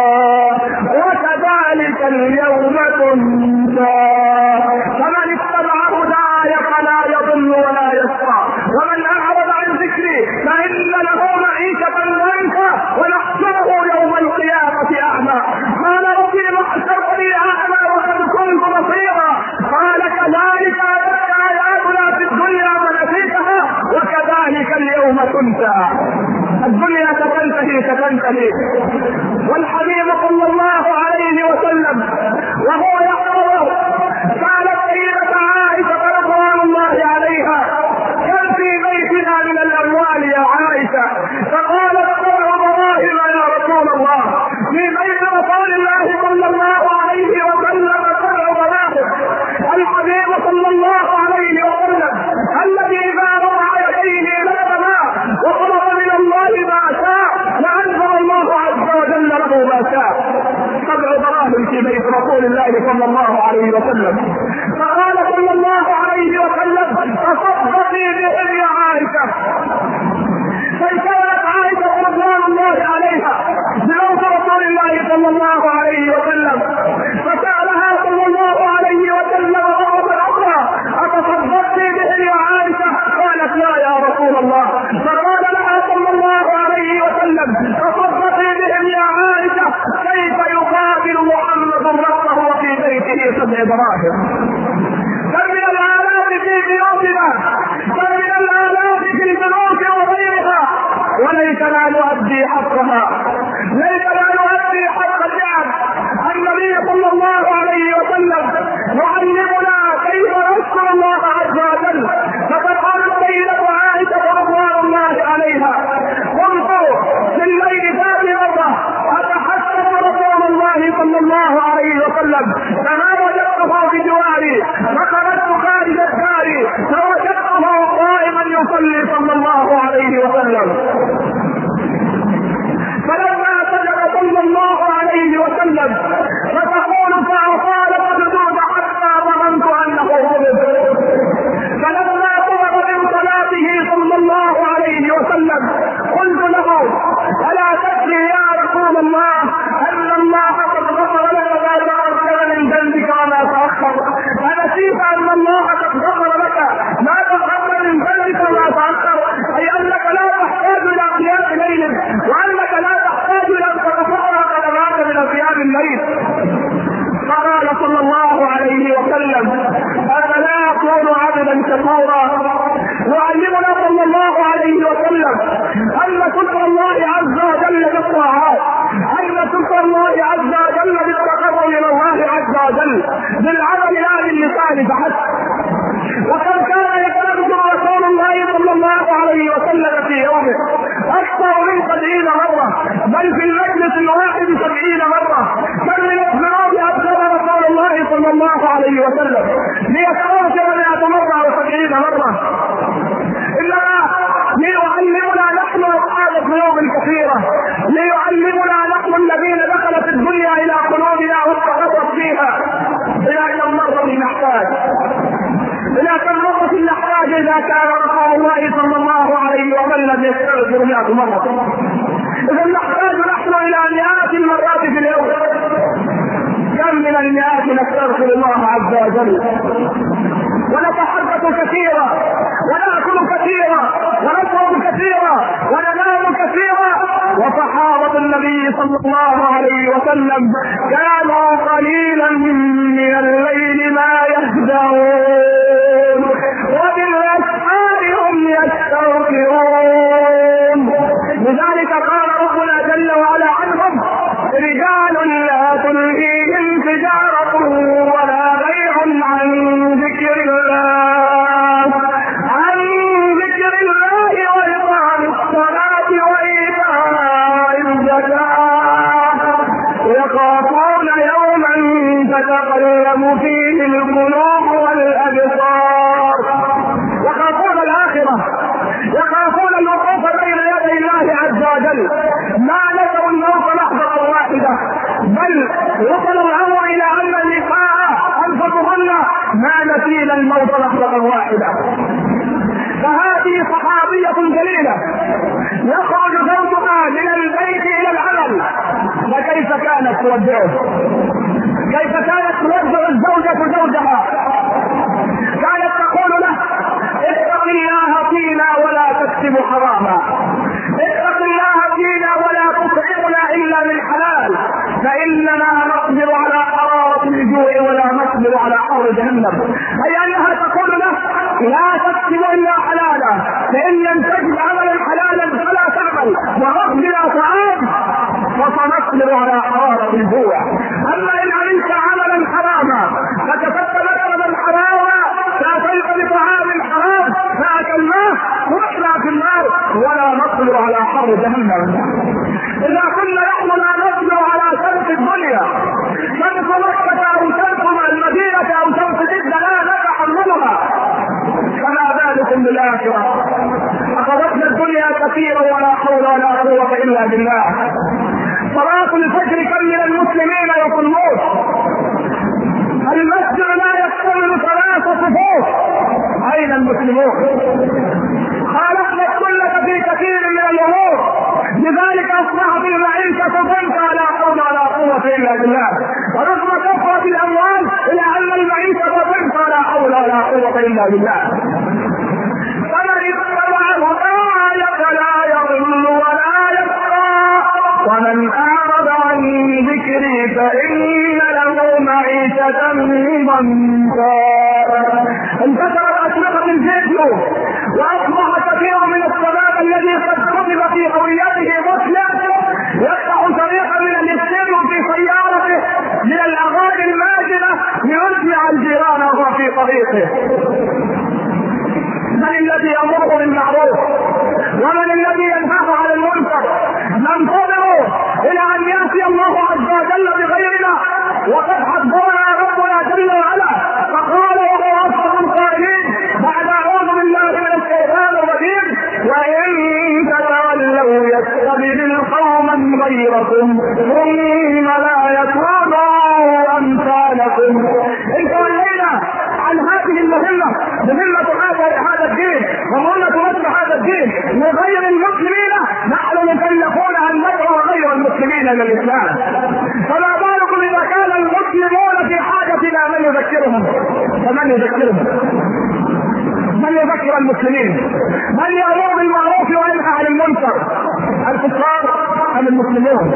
وكذلك اليوم تنسى. فمن اتبع هداي فلا يضل ولا يشقى ومن أعرض عن ذكري فإن له معيشة ضنكا ونحشره يوم القيامة أعمى. قال رب لم حشرتني أعمى وقد كنت بصيرا. قال كذلك أتتك آياتنا في الدنيا فنسيتها وكذلك اليوم تنسى. الدنيا ستنتهي والحبيب صلى الله عليه وسلم وهو يحضر قالت سيدة عائشة رضوان الله عليها كم في بيتنا من الأموال يا عائشة؟ فقالت سبع دراهم يا رسول الله. في بيت رسول الله صلى الله عليه وسلم سبع دراهم. الحبيب صلى الله عليه وسلم الذي إذا رفع يديه إلى السماء وطلب من الله ما شاء لأنزل الله عز وجل له ما شاء. سبع دراهم في بيت رسول الله صلى الله عليه وسلم. فقال صلى الله عليه وسلم تصدقي بهم يا عائشة. فانكرت عائشة رضوان الله عليها بموت رسول الله صلى الله عليه وسلم فسألها صلى الله عليه وسلم مرة أخرى أتصدقي بهم يا عائشة؟ قالت لا يا رسول الله. فقال لها صلى الله عليه وسلم تصدقي بهم يا عائشة كيف يقابل محمد ربه وفي بيته سبع دراهم. كم من الآلاف في بيوتنا، كم من الآلاف في البنوك وغيرها وليسنا نؤدي حقها، ليسنا نؤدي حق الشعب. النبي صلى الله عليه وسلم يعلمنا كيف نشكر الله عز وجل. فقد قالت سيدة عائشة رضوان الله عليها قمت في الليل ذات مرة أتحسس رسول الله صلى الله عليه وسلم فما وجدته بجواري فخرجت خارج الدار فوجدته قائما يصلي صلى الله عليه وسلم. فلما سجد صلى الله عليه وسلم فتقول فأطال السجود حتى ظننت أنه غضب. فلما فرغ من صلاته صلى الله عليه وسلم قلت له ألا تدري يا رسول الله أن الله قد غفر لك ما تقدم من ذنبك وما تأخر؟ أنسيت أن الله قد غفر لك ما تقدم من ذنبك وما تأخر؟ أي أنك لا تحتاج إلى قيام ليل وأنك لا تحتاج إلى أن تتفرغ قدماك من قيام الليل. فقال صلى الله عليه وسلم أفلا أكون عبدا شكورا؟ وعلمنا صلى الله عليه وسلم أن شكر الله عز وجل بالطاعات، أن شكر الله عز وجل بالتقرب إلى الله عز وجل بالعمل لا باللسان فحسب. وقد كان يستخدم رسول الله صلى الله عليه وسلم في يومه أكثر من 70 مرة، بل في المجلس الواحد 70 مرة. بل من الذنوب أكثر رسول الله صلى الله عليه وسلم ليستغفر 100 مرة و70 مرة. إنما ليعلمنا نحن أصحاب الذنوب الكثيرة، ليعلمنا نحن الذين دخلت الدنيا إلى قلوبنا واستقرت فيها إلى كم مرة نحتاج، إلى كم مرة نحتاج إذا كان رسول الله صلى الله عليه وسلم يستغفر 100 مرة. إذا نحتاج نحن إلى مئات المرات في اليوم. كم من المئات نستغفر الله عز وجل ونتحدث كثيرا ونأكل كثيرا ونشرب كثيرا وننام كثيرا. وصحابة النبي صلى الله عليه وسلم كانوا قليلا من الليل ما يهجعون وبالأسحار هم يستغفرون. لذلك قال ربنا جل وعلا عنهم رجال لا تلهيهم تجارة ولا بيع عن ذكر الله وإقام الصلاة وإيتاء الزكاة يخافون يوما تتقلب فيه القلوب والأبصار يمتثل الموت لحظة واحدة. فهذه صحابية جليلة يخرج زوجها من البيت إلى العمل، فكيف كانت تودعه؟ كيف كانت تودع الزوجة زوجها؟ كانت تقول له اتق الله فينا ولا تكسب حراما، اتق الله فينا ولا تطعمنا إلا من حلال، فإننا نصبر على حرارة الجوع ولا نصبر على حر جهنم. أي أنها تقول له لا تكسب إلا حلالا، فإن لم تجد عملا حلالا فلا تعمل، وربنا طعام فسنصبر على حرارة الجوع. أما إن عملت عملا حراما فكسبت مثلا حراما فأتيت بطعام حرام فأكلناه ورحنا في النار ولا نصبر على حر جهنم. إذا كنا نحن لا نصبر على شمس الدنيا، شمس مكة أو شمس المدينة أو شمس جدة لا نتحملها، فما ذلكم بالآخرة؟ أخذتنا الدنيا كثيرا ولا حول ولا قوة إلا بالله. صلاة الفجر كم من المسلمين يصلون؟ المسجد لا يكتمل 3 صفوف، أين المسلمون؟ خالفنا السنة في كثير من الأمور، لذلك أصبحت المعيشة ضنكا لا حول ولا قوة إلا بالله، ورغم كثرة الأموال إلى أن المعيشة ضنكا لا حول ولا قوة إلا بالله. فمن اتبع الهدى فلا يضل ولا يشقى، ومن أعرض عن ذكري فإن له معيشة ضنكا. انتشرت أشرطة الفيديو وأصبح كثير من الشباب الذي قد كتب في هويته مسلم يفتح شريحا من الاستيريو في سيارته من الأغاني الماجنة ليسمع الجيران في طريقه. من الذي يأمره بالمعروف ومن الذي ينهاه عن المنكر؟ ننتظر إلى أن يأتي الله عز وجل بغيرنا، وقد حذرنا ربنا جل وعلا فقال وهو أصدق القائلين بعد أعوذ بالله من الشيطان الرجيم وإن تتولوا يستبدل قوما غيركم ثم لا يكونوا أمثالكم. إن تولينا عن هذه المهمة، مهمة هذا الدين ومهمة نصر هذا الدين لغير المسلمين، نحن مكلفون أن ندعو غير المسلمين إلى الإسلام، فما بالكم إذا كان المسلمون في حاجة إلى من يذكرهم؟ فمن يذكرهم؟ من يذكر المسلمين؟ من يأمر بالمعروف وينهى عن المنكر؟ الكفار أم المسلمون؟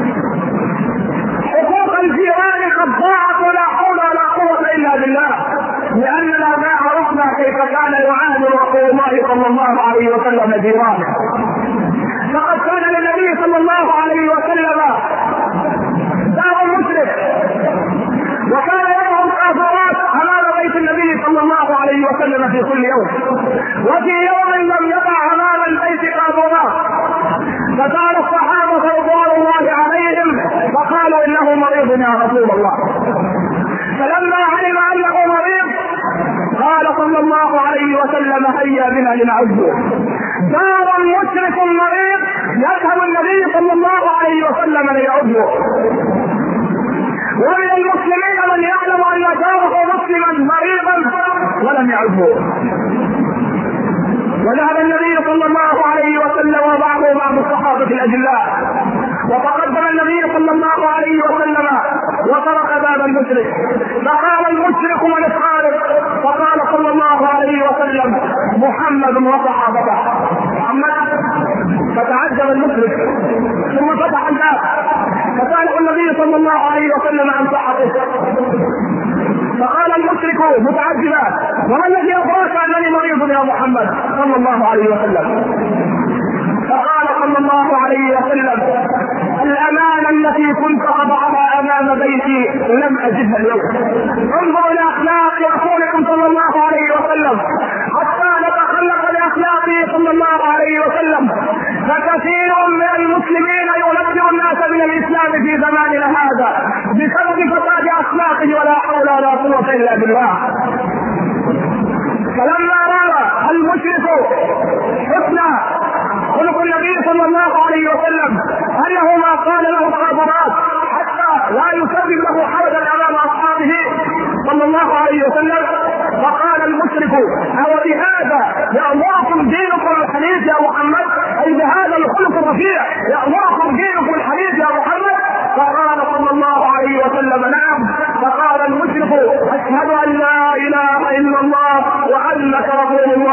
حقوق الجيران قد ضاعت ولا حول ولا قوة إلا بالله، لأننا ما عرفنا كيف كان يعامل رسول الله صلى الله عليه وسلم جيرانه. فقد كان للنبي صلى الله عليه وسلم دار مسلم، وكان يضع القاذورات أمام بيت النبي صلى الله عليه وسلم في كل يوم، وفي يوم لم يضع أمام البيت قاذورات، فسأل الصحابة رضوان الله عليهم فقالوا إنه مريض يا رسول الله. فلما علم أنه مريض قال صلى الله عليه وسلم هيا بنا لنعزه. دار مشرك مريض يذهب النبي صلى الله عليه وسلم ليعزه، ومن المسلمين من يعلم أن جاره مسلما مريضا ولم يعزه. وذهب النبي صلى الله عليه وسلم وبعض الصحابة الأجلاء، وتقدم النبي صلى الله عليه وسلم وطرق باب المشرك، فقال المشرك من الخارج، فقال صلى الله عليه وسلم محمد وصحابته. محمد؟ فتعجب المشرك ثم فتح الباب فسأله النبي صلى الله عليه وسلم عن صحته، فقال المشرك متعجبا وما الذي أدراك أنني مريض يا محمد صلى الله عليه وسلم؟ فقال صلى الله عليه وسلم الأمانة التي كنت أضعها أمام بيتي لم أجدها اليوم. انظروا إلى أخلاق رسولكم صلى الله عليه وسلم حتى نتخلق بأخلاقه صلى الله عليه وسلم. فكثير من المسلمين ينفر الناس من الإسلام في زماننا هذا بسبب فساد أخلاقه ولا حول ولا قوة إلا بالله. فلما رأى المشرك حسن خلق النبي صلى الله عليه وسلم أنه ما قال له خاطرات حتى لا يسبب له حرجا أمام أصحابه صلى الله عليه وسلم،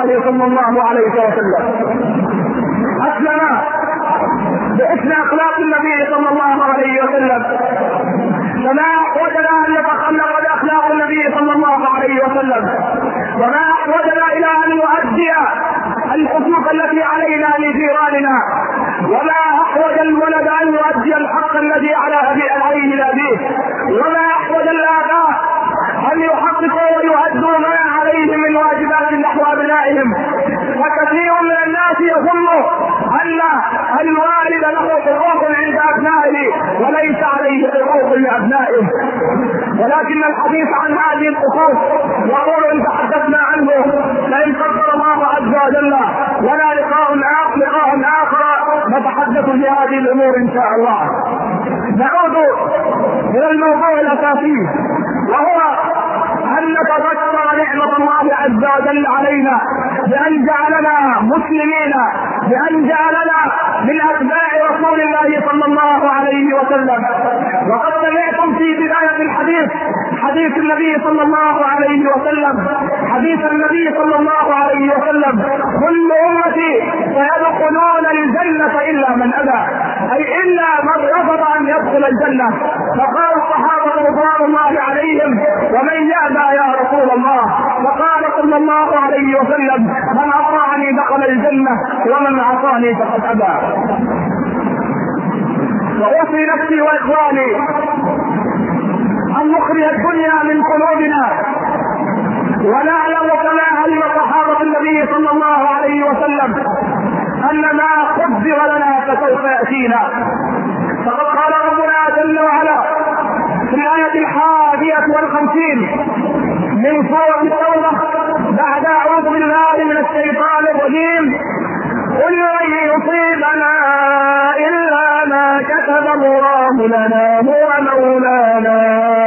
الله صلى الله عليه وسلم أسلم بحسن أخلاق النبي صلى الله عليه وسلم، فما أحوجنا أن نتخلق بأخلاق النبي صلى الله عليه وسلم، وما أحوجنا إلى أن نؤدي الحقوق التي علينا لجيراننا، وما أحوج الولد أن يؤدي الحق الذي عليه لأبيه، وما أحوج الآباء أن يحققوا ويؤدوا ما عليه من واجبات نحو أبنائهم. وكثير من الناس يظن أن الوالد له حقوق عند أبنائه وليس عليه حقوق لأبنائه، ولكن الحديث عن هذه الحقوق وأمور إن تحدثنا عنه لئن قدر الله عز وجل لنا لقاء آخر نتحدث في هذه الأمور إن شاء الله. نعود إلى الموضوع الأساسي، وهو أن نتذكر نعمة الله عز وجل علينا بأن جعلنا مسلمين، بأن جعلنا من أتباع رسول الله صلى الله عليه وسلم. وقد سمعتم في بداية الحديث حديث النبي صلى الله عليه وسلم، حديث النبي صلى الله عليه وسلم: كل أمتي سيدخلون الجنة إلا من أبى، أي إلا من رفض أن يدخل الجنة. فقال الصحابة رضوان الله عليهم: ومن يأبى يا رسول الله؟ فقال صلى الله عليه وسلم: من أطاعني دخل الجنة ومن عصاني فقد أبى. وأوصي نفسي وإخواني أن نخرج الدنيا من قلوبنا ونعلم كما علم صحابة النبي صلى الله عليه وسلم أن ما قدر لنا فسوف يأتينا. فقد قال ربنا جل وعلا في الآية 51 من سورة التوبة بعد أعوذ بالله من الشيطان الرجيم: قل لن يصيبنا إلا ما كتب الله لنا هو مولانا،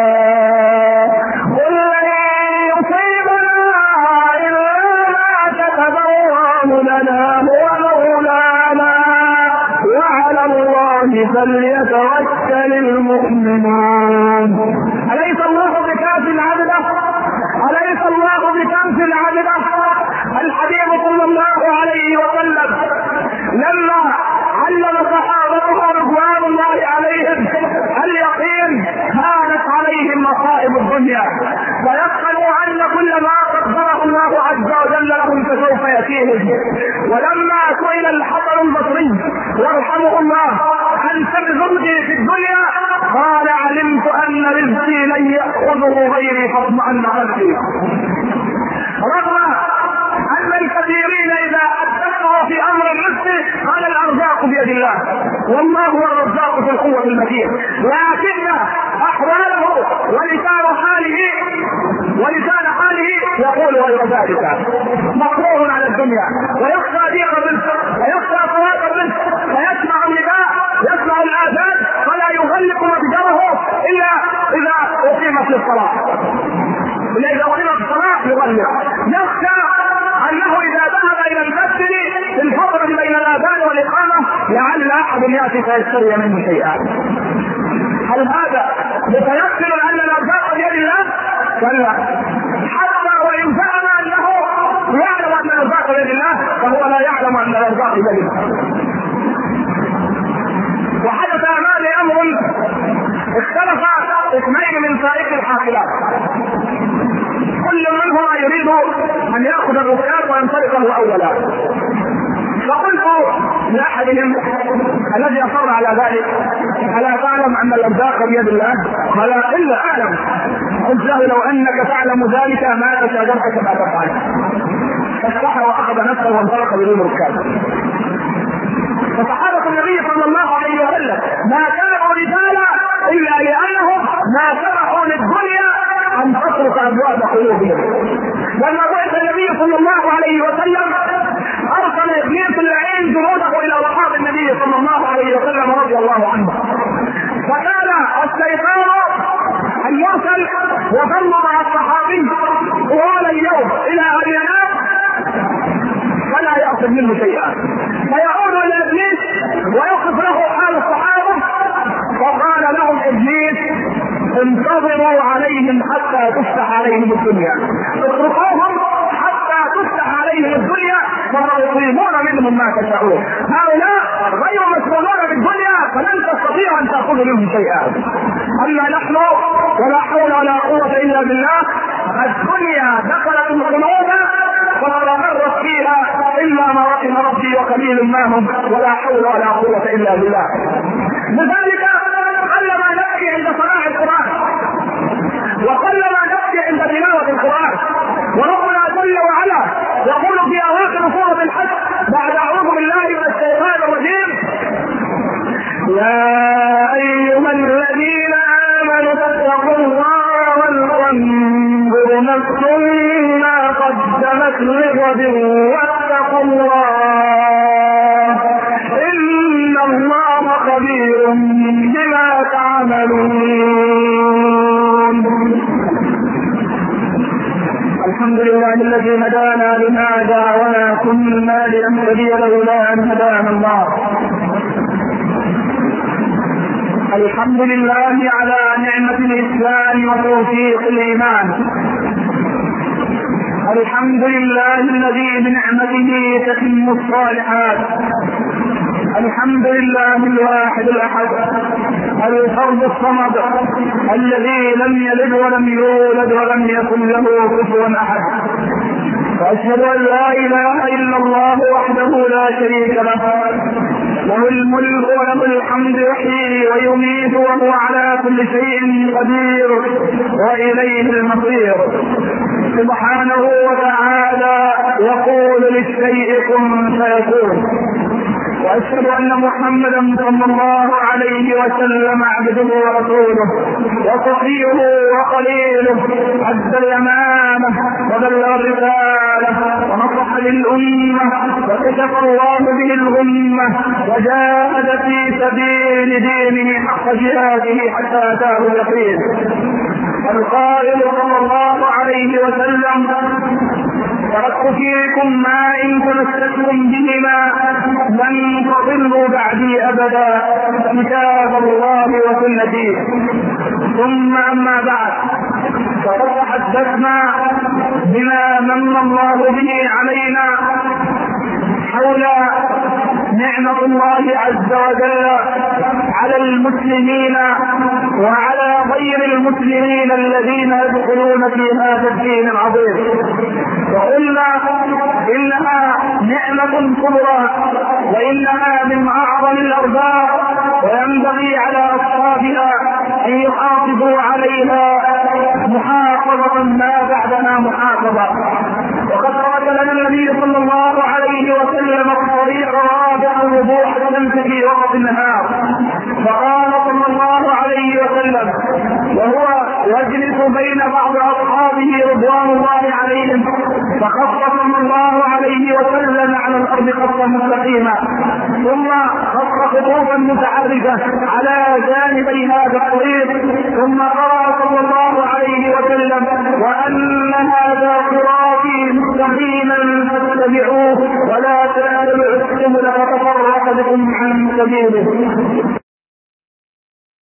قل لن يصيبنا إلا ما كتب الله لنا هو مولانا وعلى الله فليتوكل المؤمنون. أليس الله بكاف عبده؟ أليس الله بكاف عبده؟ الحبيب صلى الله عليه وسلم لما علم صحابته رضوان الله عليهم اليقين هانت عليهم مصائب الدنيا، ويقنوا أن كل ما قدره الله عز وجل لهم فسوف يأتيهم. ولما سئل الحسن البصري وارحمه الله عن سر زوجه في الدنيا قال: علمت أن رزقي لن يأخذه غيري فاطمئن قلبي. رغم أن الكثيرين إذا أدركوا في أمر الرزق قال: الأرزاق بيد الله، والله هو الرزاق في القوة المتين، لكن أحواله ولسان حاله يقول غير ذلك، مكروه على الدنيا، ويخشى ضيق الرزق، ويخشى فوات الرزق، فيسمع النداء، يسمع الآذان، فلا يغلق متجره إلا إذا أقيمت للصلاة، إذا أقيمت الصلاة يغلق. يخشى أنه إذا ذهب إلى المسجد في الفترة بين الآذان والإقامة لعل أحد يأتي فيشتري منه شيئا. هل هذا متيقن أن الأرزاق بيد الله؟ كلا، حتى وإن زعم أنه يعلم أن الأرزاق بيد الله فهو لا يعلم أن الأرزاق بيد الله. وحدث أمامي أمر اختلف اثنين من سائق الحافلات، كل منهما يريد أن يأخذ الركاب وينطلق له أولا. فقلت لأحدهم الذي أصر على ذلك: ألا تعلم أن الأرزاق بيد الله؟ قال: إلا أعلم. قلت له: لو أنك تعلم ذلك ما تشاجرت كما تفعل. فاستحى وأخذ نفسه وانطلق بدون ركاب. فصحابة النبي صلى الله عليه وسلم ما كانوا رجالا إلا لأنهم ما سمحوا للدنيا أن تطرق أبواب قلوبهم. لما بعث النبي صلى الله عليه وسلم أرسل إبليس اللعين جنوده إلى أصحاب النبي صلى الله عليه وسلم رضي الله عنه، فكان الشيطان المرسل وظل مع الصحابي طوال اليوم إلى أن ينام فلا يأخذ منه شيئا، فيعود إلى إبليس ويوقف له حال الصحابة. فقال لهم إبليس: انتظروا عليهم حتى تفتح عليهم الدنيا، اتركوهم حتى تفتح عليهم الدنيا منهم ما تشاءون. هؤلاء غير مسؤولون بالدنيا فلن تستطيع ان تاخذ منهم شيئا. اما نحن ولا حول ولا قوه الا بالله، الدنيا دخلت القلوب فلا مرت فيها الا ما رحم ربي وقليل ما هم، ولا حول ولا قوه الا بالله. لذلك قلما نبكي عند سماع القران، وقلما نبكي عند تلاوه القران، وربنا جل وعلا يقول في اواخر سوره الحج بعد اعوذ بالله من الشيطان الرجيم: يا ايها الذين امنوا اتقوا الله ولتنظر نفس ما قدمت لغد واتقوا الله ان الله خبير بما تعملون. الحمد لله الذي هدانا لهذا وما كنا لنهتدي لولا ان هدانا الله. الحمد لله على نعمة الإسلام وتوفيق الإيمان. الحمد لله الذي بنعمته تتم الصالحات. الحمد لله الواحد الأحد الفرد الصمد الذي لم يلد ولم يولد ولم يكن له كفوا أحد. وأشهد أن لا إله إلا الله وحده لا شريك له، له الملك وله الحمد يحيي ويميت وهو على كل شيء قدير وإليه المصير. سبحانه وتعالى يقول للشيء كن فيكون. وأشهد أن محمدا صلى الله عليه وسلم عبده ورسوله وصفيه وخليله، أدى الأمانة وبلغ الرسالة ونصح للأمة وكشف الله به الغمة وجاهد في سبيل دينه حق جهاده حتى أتاه اليقين. القائل صلى الله عليه وسلم: تركت فيكم ما إن تمسكتم بهما لن تضلوا بعدي أبدا، كتاب الله وسنتي. ثم أما بعد، فقد تحدثنا بما من الله به علينا حول نعمة الله عز وجل على المسلمين وعلى غير المسلمين الذين يدخلون في هذا الدين العظيم. وقلنا إنها نعمة كبرى وإنها من أعظم الأرزاق، وينبغي على أصحابها أن يحافظوا عليها محافظة ما بعدها محافظة. وقد ترك لنا النبي صلى الله عليه وسلم الطريق الرابع وضوح الشمس في وسط النهار، فقال صلى الله عليه وسلم وهو يجلس بين بعض أصحابه رضوان الله عليهم: فخص صلى الله عليه وسلم على الأرض خطا مستقيما، ثم خط خطوطا متحركة على جانبي هذا الطريق، ثم قرأ صلى الله عليه وسلم: وأن هذا صراطي مستقيما فاتبعوه ولا تتبعوا السبل فتفرق بكم عن سبيله.